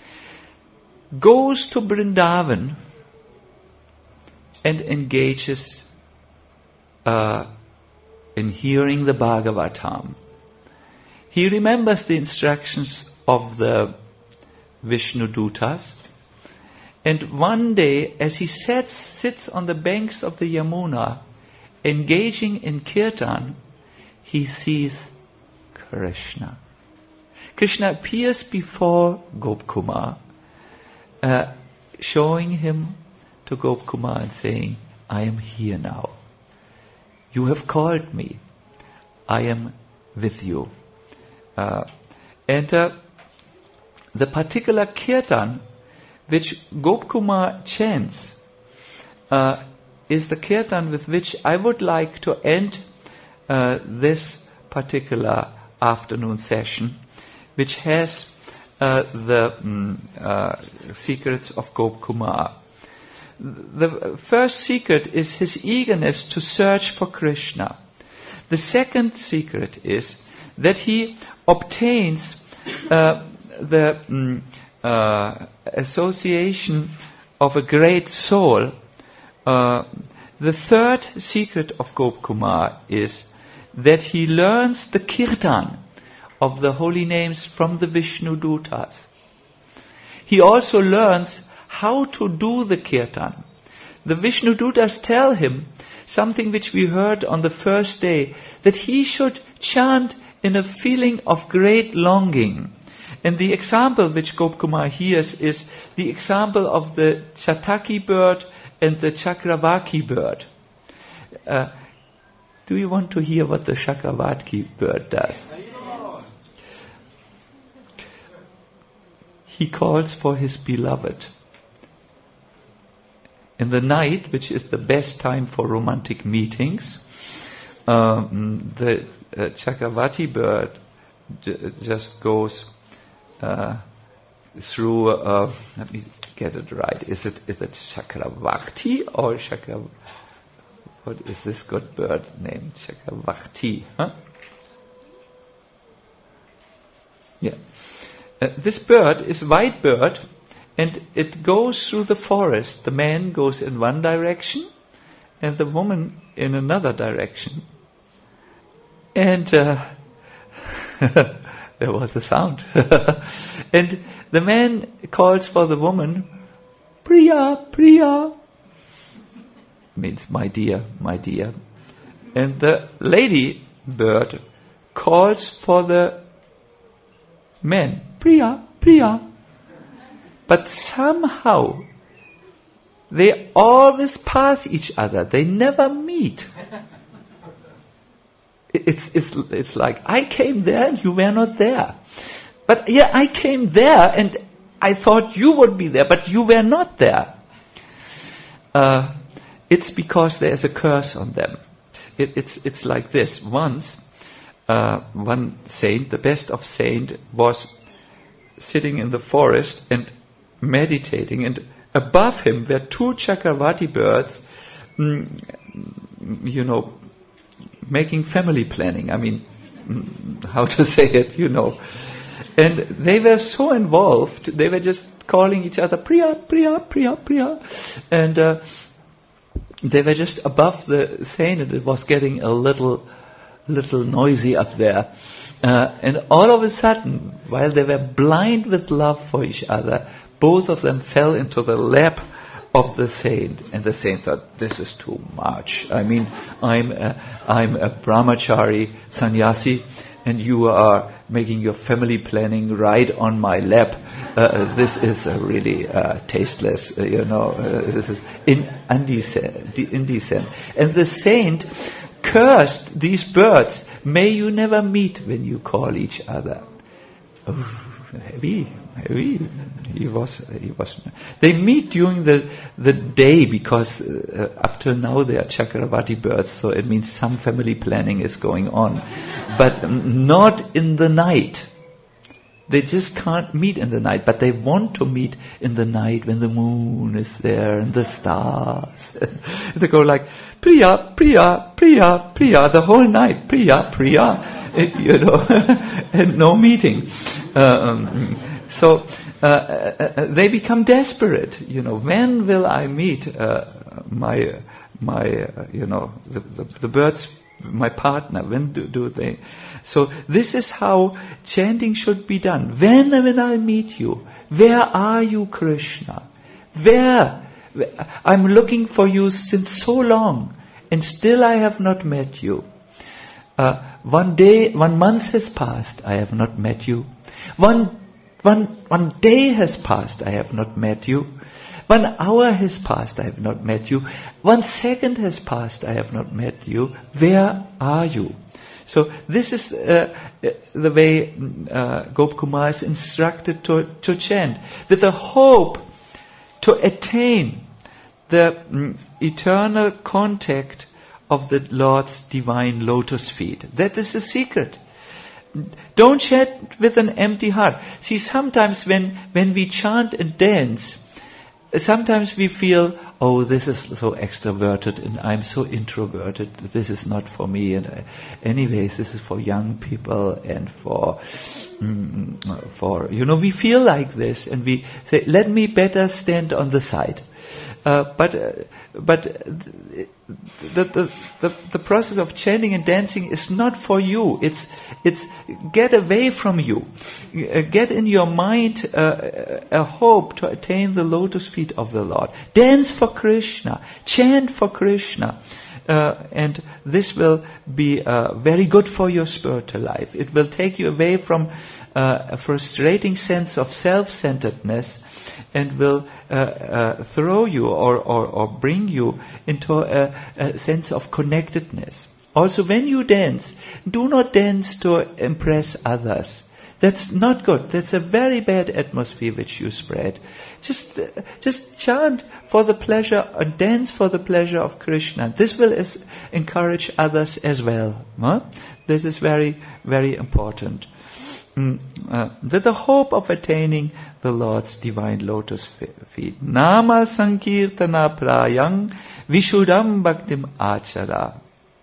goes to Vrindavan, and engages uh, in hearing the Bhagavatam. He remembers the instructions of the Vishnu Dutas, and one day, as he sits, sits on the banks of the Yamuna, engaging in kirtan, he sees Krishna. Krishna appears before Gopkumar, uh, showing him to Gopkumar and saying, I am here now. You have called me. I am with you. Uh, and uh, the particular kirtan which Gopkumar chants uh, is the kirtan with which I would like to end uh, this particular afternoon session, which has uh, the um, uh, secrets of Gopkumar. The first secret is his eagerness to search for Krishna. The second secret is that he obtains uh, the um, uh, association of a great soul. Uh, the third secret of Gopkumar is that he learns the kirtan of the holy names from the Vishnu Dutas. He also learns how to do the kirtan. the Vishnu Dutas tell him something which we heard on the first day, that he should chant in a feeling of great longing. And the example which Gopkumar hears is the example of the Chataki bird and the Chakravaki bird. Uh, do you want to hear what the Chakravaki bird does? He calls for his beloved. In the night, which is the best time for romantic meetings, um, the uh, Chakravati bird j- just goes uh, through, uh, let me get it right, is it is it Chakravakti or Chakra, what is this good bird named? Chakravakti, huh? Yeah. Uh, this bird is a white bird, and it goes through the forest. The man goes in one direction and the woman in another direction. And uh, there was a sound. And the man calls for the woman, Priya, Priya. Means my dear, my dear. And the lady bird calls for the man, Priya, Priya. But somehow, they always pass each other. They never meet. It's, it's, it's like, I came there and you were not there. But yeah, I came there and I thought you would be there, but you were not there. Uh, it's because there's a curse on them. It, it's, it's like this. Once, uh, one saint, the best of saint, was sitting in the forest and meditating, and above him were two Chakravati birds, mm, you know, making family planning. I mean, mm, how to say it, you know. And they were so involved, they were just calling each other, Priya, Priya, Priya, Priya. And uh, they were just above the saint, and it was getting a little, little noisy up there. Uh, and all of a sudden, while they were blind with love for each other, both of them fell into the lap of the saint, and the saint thought, this is too much. I mean, I'm a, I'm a brahmachari sannyasi, and you are making your family planning right on my lap. Uh, this is uh, really uh, tasteless, uh, you know. Uh, this is in, indecent, indecent. And the saint cursed these birds. May you never meet when you call each other. Oh, heavy, heavy. He was, he was. They meet during the the day, because uh, up till now they are Chakravati birds, so it means some family planning is going on, but not in the night. They just can't meet in the night, but they want to meet in the night when the moon is there and the stars. They go like, Priya, Priya, Priya, Priya, the whole night, Priya, Priya, it, you know, and no meeting. Um, so uh, uh, they become desperate. You know, when will I meet uh, my my uh, you know the, the, the birds? My partner, when do, do they? So this is how chanting should be done. When will I meet you? Where are you, Krishna? Where? I'm looking for you since so long, and still I have not met you. Uh, one day, one month has passed, I have not met you. One, one, one day has passed, I have not met you. One hour has passed, I have not met you. One second has passed, I have not met you. Where are you? So this is uh, the way uh, Gopkumar is instructed to, to chant, with a hope to attain the mm, eternal contact of the Lord's divine lotus feet. That is the secret. Don't chant with an empty heart. See, sometimes when, when we chant and dance, sometimes we feel, oh, this is so extroverted and I'm so introverted. This is not for me. And uh, anyways, this is for young people and for, mm, for, you know, we feel like this, and we say, let me better stand on the side. Uh, but uh, but the, the the the process of chanting and dancing is not for you. It's it's get away from you. Uh, get in your mind uh, a hope to attain the lotus feet of the Lord. Dance for Krishna. Chant for Krishna. Uh, and this will be uh, very good for your spiritual life. It will take you away from uh, a frustrating sense of self-centeredness and will uh, uh, throw you or, or, or bring you into a, a sense of connectedness. Also, when you dance, do not dance to impress others. That's not good. That's a very bad atmosphere which you spread. Just, uh, just chant for the pleasure and dance for the pleasure of Krishna. This will is, encourage others as well. Huh? This is very, very important. Mm, uh, with the hope of attaining the Lord's divine lotus feet. Nama sankirtana prayang vishuddham bhaktim achara.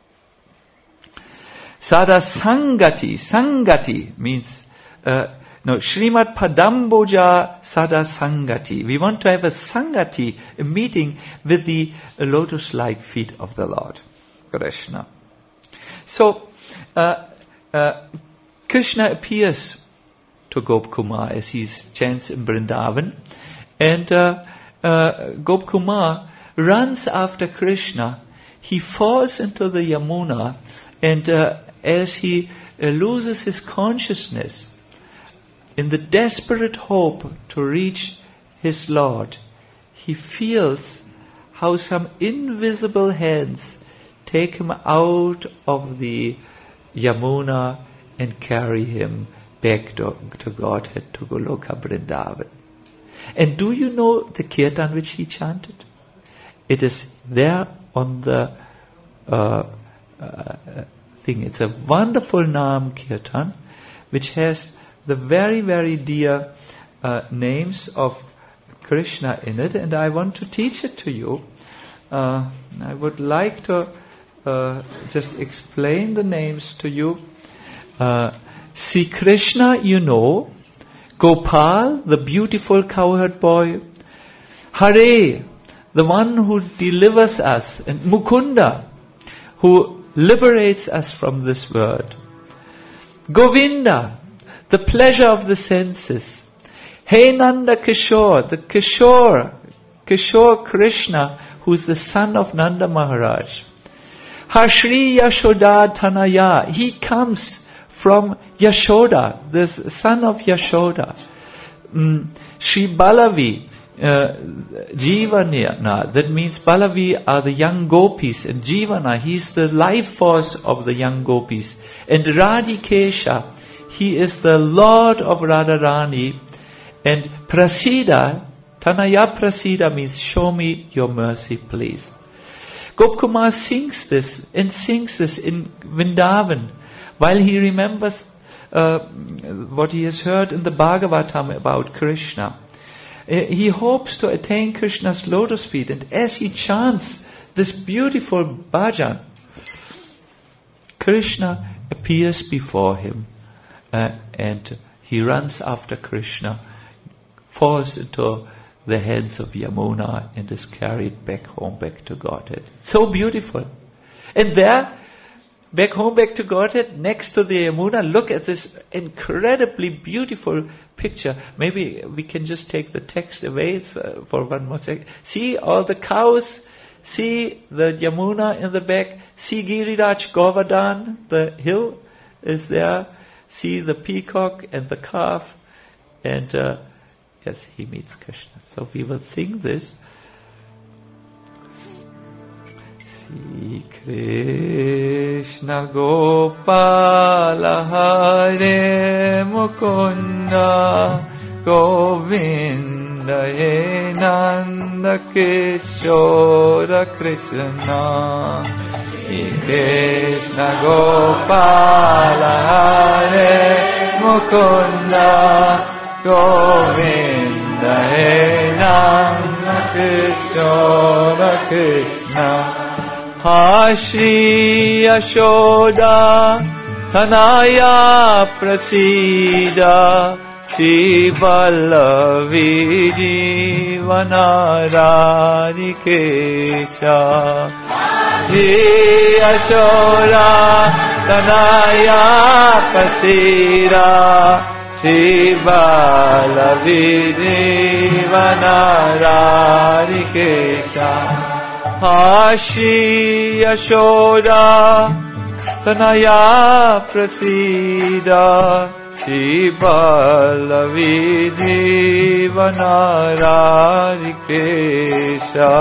Sada sangati. Sangati means Uh, no, Srimad Padamboja Sada Sangati. We want to have a Sangati, a meeting with the lotus-like feet of the Lord, Krishna. So, uh, uh, Krishna appears to Gopkumar as he chants in Vrindavan, and uh, uh, Gopkumar runs after Krishna. He falls into the Yamuna, and uh, as he uh, loses his consciousness, in the desperate hope to reach his Lord, he feels how some invisible hands take him out of the Yamuna and carry him back to, to Godhead, to Goloka Vrindavan. And do you know the kirtan which he chanted? It is there on the uh, uh, thing. It's a wonderful Naam Kirtan which has the very, very dear uh, names of Krishna in it, and I want to teach it to you. Uh, I would like to uh, just explain the names to you. Uh, Sri Krishna, you know, Gopal, the beautiful cowherd boy, Hare, the one who delivers us, and Mukunda, who liberates us from this world, Govinda, the pleasure of the senses. Hey Nanda Kishore, the Kishore, Kishore Krishna, who is the son of Nanda Maharaj. Hashri Yashoda Tanaya, he comes from Yashoda, the son of Yashoda. Mm, Shri Balavi, uh, Jivana, that means Balavi are the young gopis, and Jivana, he's the life force of the young gopis. And Radhikesha, he is the Lord of Radharani, and Prasida, Tanaya Prasida means show me your mercy, please. Gopkumar sings this and sings this in Vrindavan while he remembers uh, what he has heard in the Bhagavatam about Krishna. Uh, he hopes to attain Krishna's lotus feet, and as he chants this beautiful bhajan, Krishna appears before him. Uh, and he runs after Krishna, falls into the hands of Yamuna, and is carried back home, back to Godhead. So beautiful. And there, back home, back to Godhead, next to the Yamuna, look at this incredibly beautiful picture. Maybe we can just take the text away uh, for one more second. See all the cows, see the Yamuna in the back, see Giriraj Govardhan, the hill is there. See the peacock and the calf, and uh, yes, he meets Krishna. So we will sing this. Sri Krishna Gopala Hare Mukunda Govinda He Nanda Kishora Krishna. Krishna Gopala Hare Mukunda Govinda He Nanda Kishora Krishna. Ha Shri Yashoda Tanaya Prasida Shri Vallavi Jivanararikesha Shri Ashora Tanaya Pasira Shri Vallavi Jivanararikesha Shri Ashora Tanaya Prasida Shri Vallavi Jivanararikesha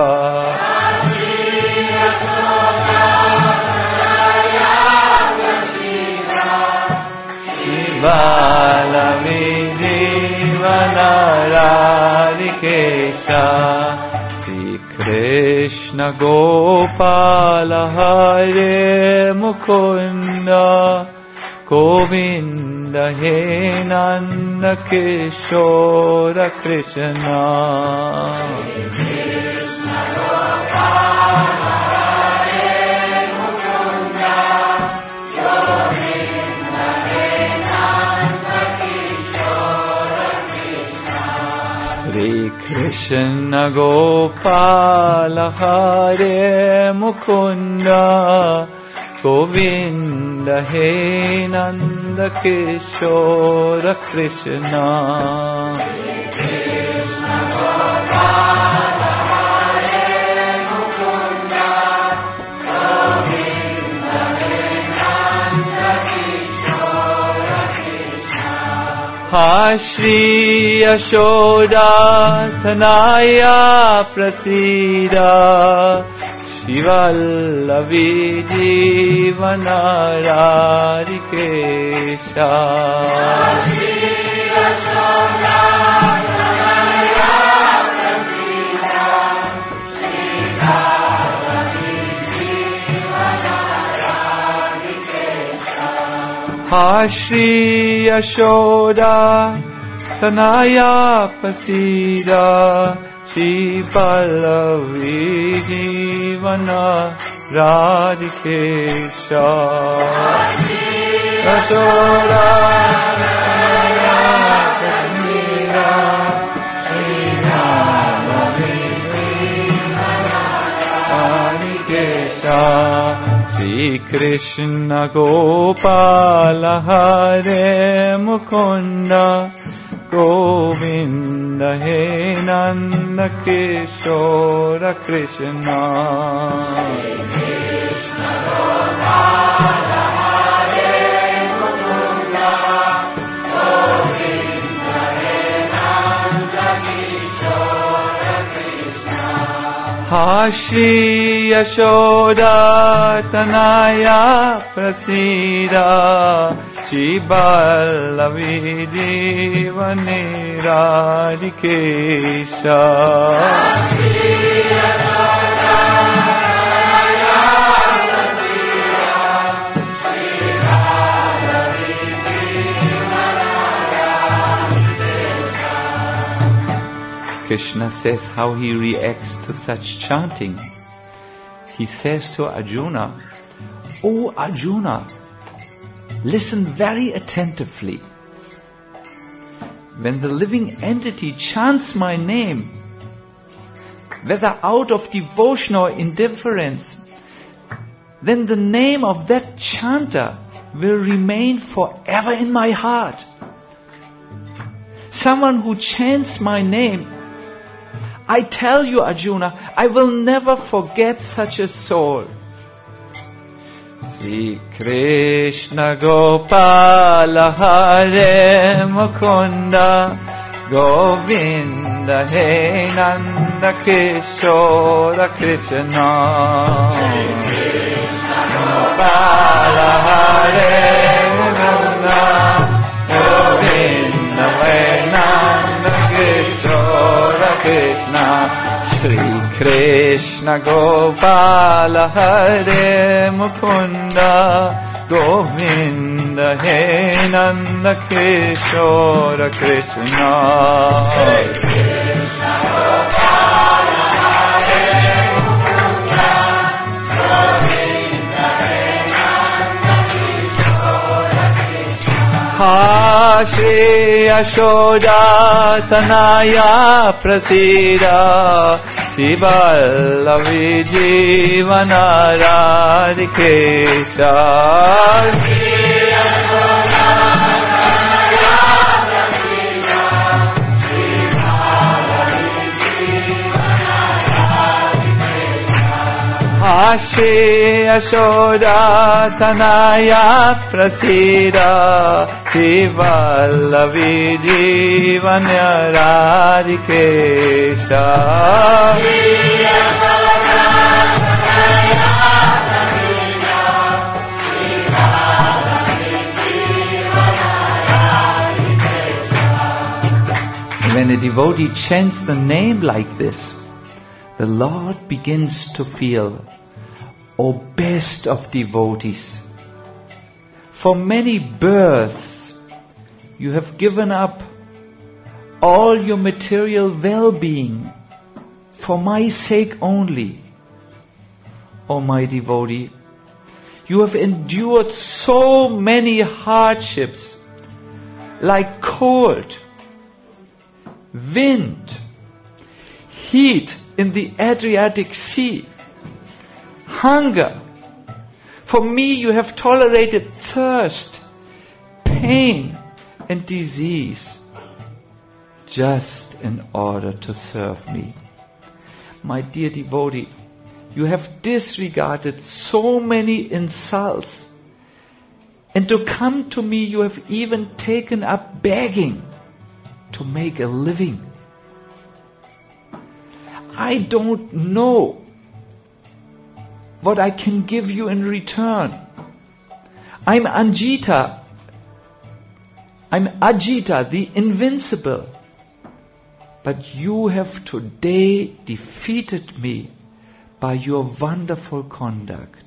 Shri Vallavi Jivanararikesha Shri Krishna Gopala Hare Mukunda Govinda He Nanda Kishora Krishna Krishna Gopala Hare Mukunda Govinda He Nanda Kishora Krishna Sri Krishna Gopala Hare Mukunda Govinda He Nanda Kishora Krishna Krishna Gopala Hare Mukunda Govinda He Nanda Kishora Krishna Shri Yashoda Tanaya Prasida Shri Vallavi Jivanararikesha Shri Yashoda Tanaya Prasida Shri Vallavi Jivanararikesha Shri Yashoda Tanaya Prasida Shri Vallavi Jivanararikesha Shri Yashoda Tanaya Jivanararikesha Shri Krishna Gopala Hare Mukunda Govinda He Nanda Kishora Krishna Krishna Gopala Hare Mukunda Govinda He Nanda Kishora Krishna Shri Yashoda Tanaya Prasida Shri Vallavi Jivanararikesha Shri Yashoda Tanaya Prasida Shri Vallavi Jivanararikesha Krishna says how he reacts to such chanting. He says to Arjuna, "O Arjuna, listen very attentively. When the living entity chants my name, whether out of devotion or indifference, then the name of that chanter will remain forever in my heart. Someone who chants my name, I tell you, Arjuna, I will never forget such a soul." Shri Krishna Gopala Hare Mukunda Govinda He Nanda Kishora Krishna Krishna Gopala Hare Mukunda Govinda He Nanda Kishora Krishna Shri Krishna Gopala Hare Mukunda Govinda He Nanda Kishora Krishna Krishna Gopala Hare Mukunda Govinda He Nanda Kishora Krishna Ha Shri Yashoda Tanaya Prasida Shri Vallavi Jivana Radhikesha Shri Yashoda Tanaya Prasida Shri Vallavi Jivana Radhikesha When a devotee chants the name like this, the Lord begins to feel, O best of devotees, for many births you have given up all your material well-being for my sake only. O my devotee, you have endured so many hardships like cold, wind, heat in the Adriatic Sea, hunger. For me you have tolerated thirst, pain and disease just in order to serve me. My dear devotee, you have disregarded so many insults, and to come to me you have even taken up begging to make a living. I don't know what I can give you in return. I'm Anjita. I'm Ajita, the invincible. But you have today defeated me by your wonderful conduct.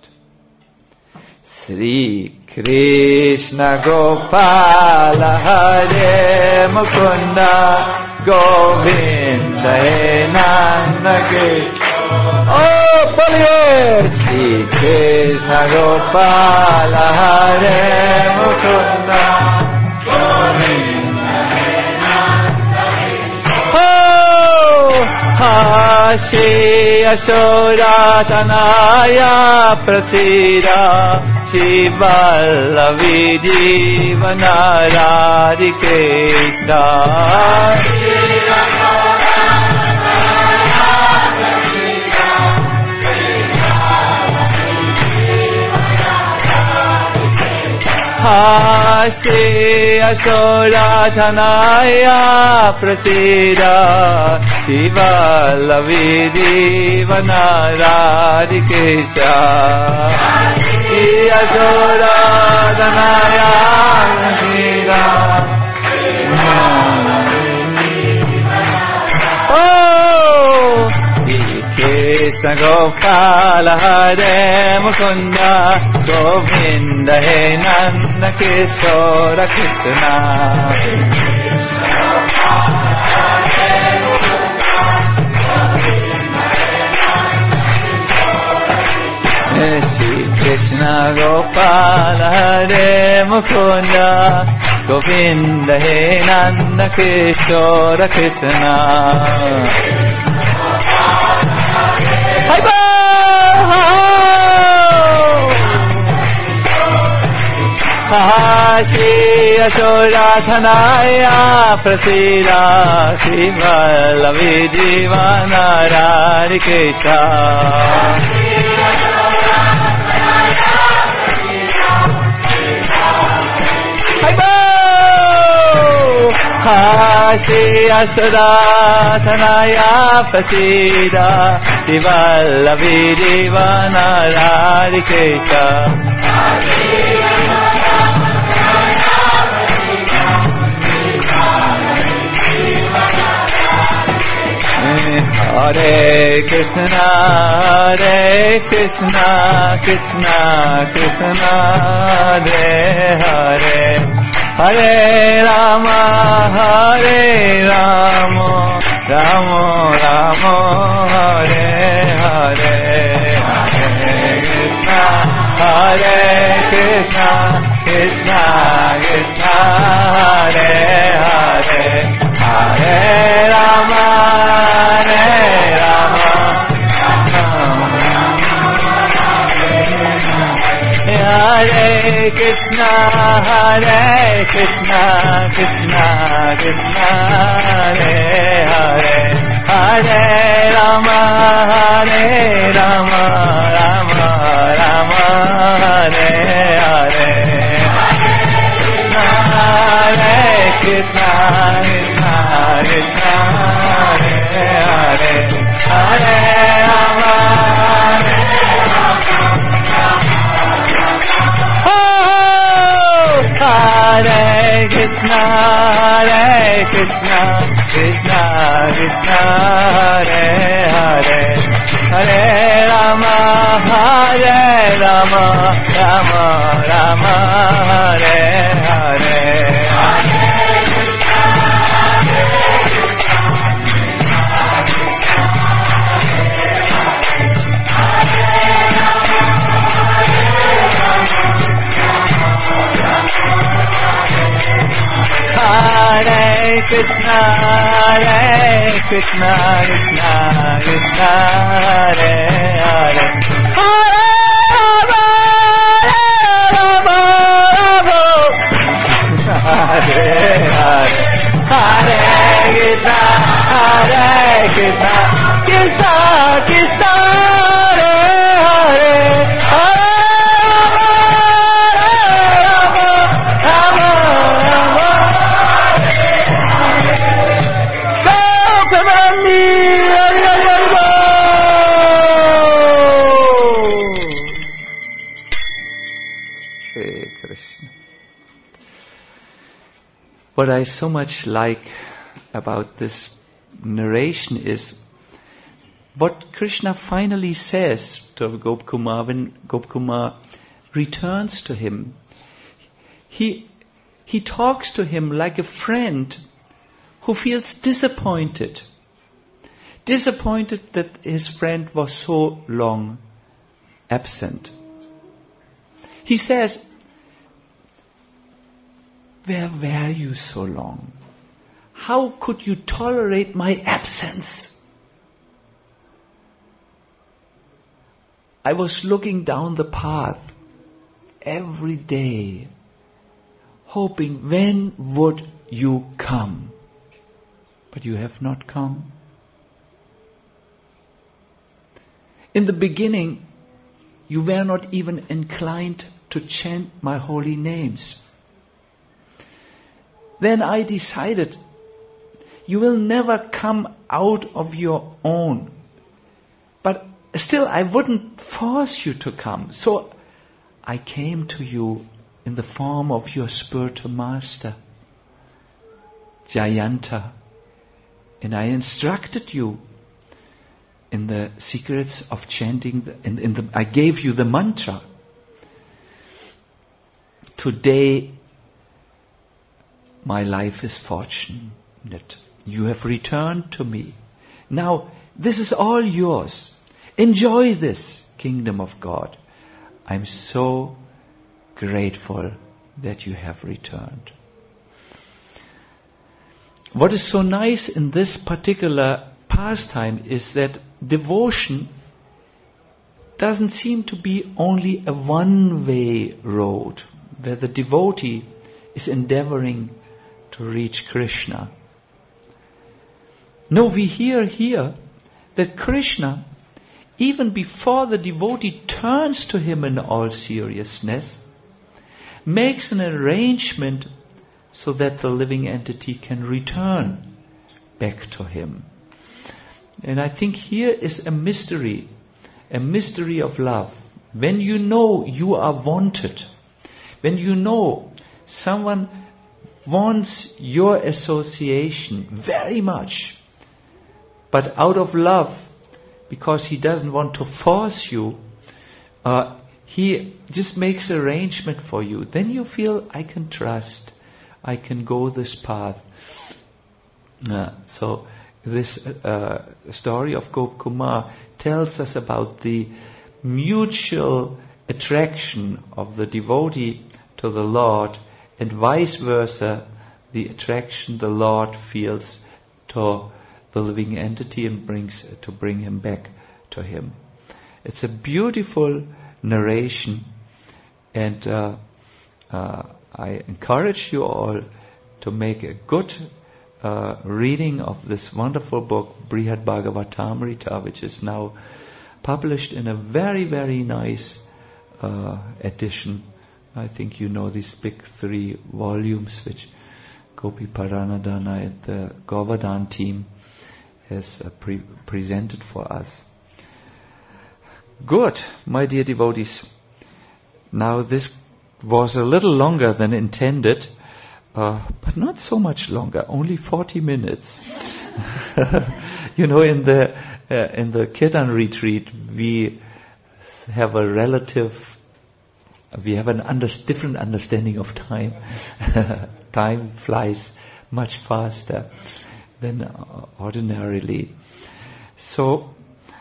Sri Krishna Gopala Hare Mukunda Govinda He Nanda Krishna. Oh, Boliye! Sri Krishna Gopala Hare Mukunda Govinda He Nanda Krishna. Oh, Ha Shri Yashoda Tanaya Prasida Shri Vallavi Jivana Radhikesha. Ha Shri Yashoda Tanaya Prasida Shri Vallavi Jivana Radhikesha. Shri Yashoda Tanaya Prasida. Oh, Krishna Gopala Hare Mukunda Govinda He Nanda Kishora Krishna. Shri Krishna Gopala Hare Mukunda Govinda He Nanda Kishora Krishna. Ha Shri Yashoda Tanaya Prasida Shri Vallavi Jivana Radhikesha. Ha Shri Yashoda Tanaya Prasida Shri Vallavi Jivana Radhikesha. Hare Krishna, Hare Krishna, Krishna Krishna, Hare Hare, Hare Rama, Hare Rama, Rama Rama, Hare Hare, Hare Krishna, Hare Krishna, Krishna Krishna Hare Hare Hare Rama Hare Rama Hare Krishna Hare Krishna Krishna Krishna Hare Hare Hare Rama Hare Rama Rama Rama Hare Hare Hare Krishna Krishna Krishna Hare Hare Hare Rama Hare Hare Krishna, Hare Krishna, Krishna Krishna, Hare Hare, Hare Rama, Hare Rama, Rama Rama, Hare Hare. Hare Krishna, Hare Krishna, Krishna Krishna, Hare Hare, Hare Rama, Rama Rama, Hare Hare, Hare Krishna, Hare Krishna, Krishna Krishna, Hare Hare, Hare What I so much like about this narration is what Krishna finally says to Gopkumar when Gopkumar returns to him. He, he talks to him like a friend who feels disappointed. Disappointed that his friend was so long absent. He says, "Where were you so long? How could you tolerate my absence? I was looking down the path every day, hoping when would you come? But you have not come. In the beginning, you were not even inclined to chant my holy names. Then I decided, you will never come out of your own. But still, I wouldn't force you to come. So I came to you in the form of your spiritual master, Jayanta. And I instructed you in the secrets of chanting. The, in, in the, I gave you the mantra. Today, my life is fortunate. You have returned to me. Now, this is all yours. Enjoy this kingdom of God. I'm so grateful that you have returned." What is so nice in this particular pastime is that devotion doesn't seem to be only a one-way road where the devotee is endeavoring to reach Krishna. No, we hear here that Krishna, even before the devotee turns to him in all seriousness, makes an arrangement so that the living entity can return back to him. And I think here is a mystery, a mystery of love. When you know you are wanted, when you know someone wants your association very much, but out of love, because he doesn't want to force you, uh, he just makes arrangement for you. Then you feel, I can trust, I can go this path. Uh, so this uh, story of Gopkumar tells us about the mutual attraction of the devotee to the Lord, and vice versa, the attraction the Lord feels to the living entity and brings to bring him back to him. It's a beautiful narration, and uh, uh, I encourage you all to make a good uh, reading of this wonderful book, Brihad Bhagavatamrita, which is now published in a very, very nice uh, edition. I think you know these big three volumes which Gopi Paranadhana and the Govardhan team has uh, pre- presented for us. Good, my dear devotees. Now this was a little longer than intended, uh, but not so much longer, only forty minutes. You know, in the uh, in the Kirtan retreat, we have a relative We have an under, different understanding of time. Time flies much faster than ordinarily. So,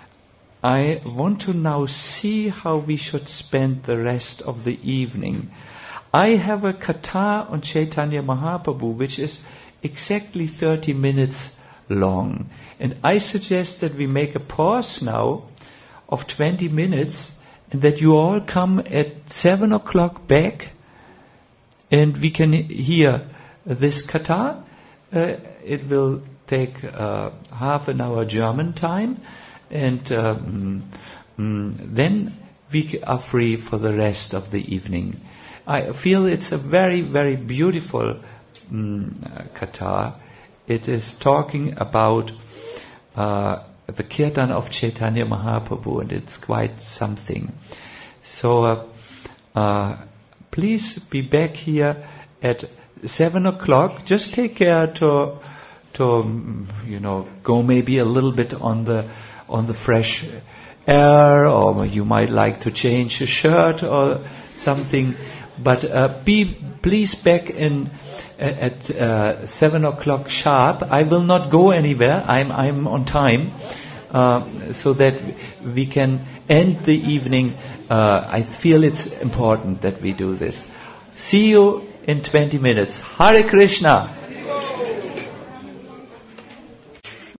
I want to now see how we should spend the rest of the evening. I have a katha on Chaitanya Mahaprabhu, which is exactly thirty minutes long. And I suggest that we make a pause now of twenty minutes, and that you all come at seven o'clock back, and we can hear this katha. Uh, it will take uh, half an hour German time, and um, mm, then we are free for the rest of the evening. I feel it's a very, very beautiful um, katha. It is talking about uh, the Kirtan of Chaitanya Mahaprabhu, and it's quite something. So uh, uh, please be back here at seven o'clock. Just take care to to you know go maybe a little bit on the on the fresh air, or you might like to change a shirt or something. But uh, be please back in at uh, seven o'clock sharp. I will not go anywhere. I'm I'm on time, uh, so that we can end the evening. Uh, I feel it's important that we do this. See you in twenty minutes. Hare Krishna.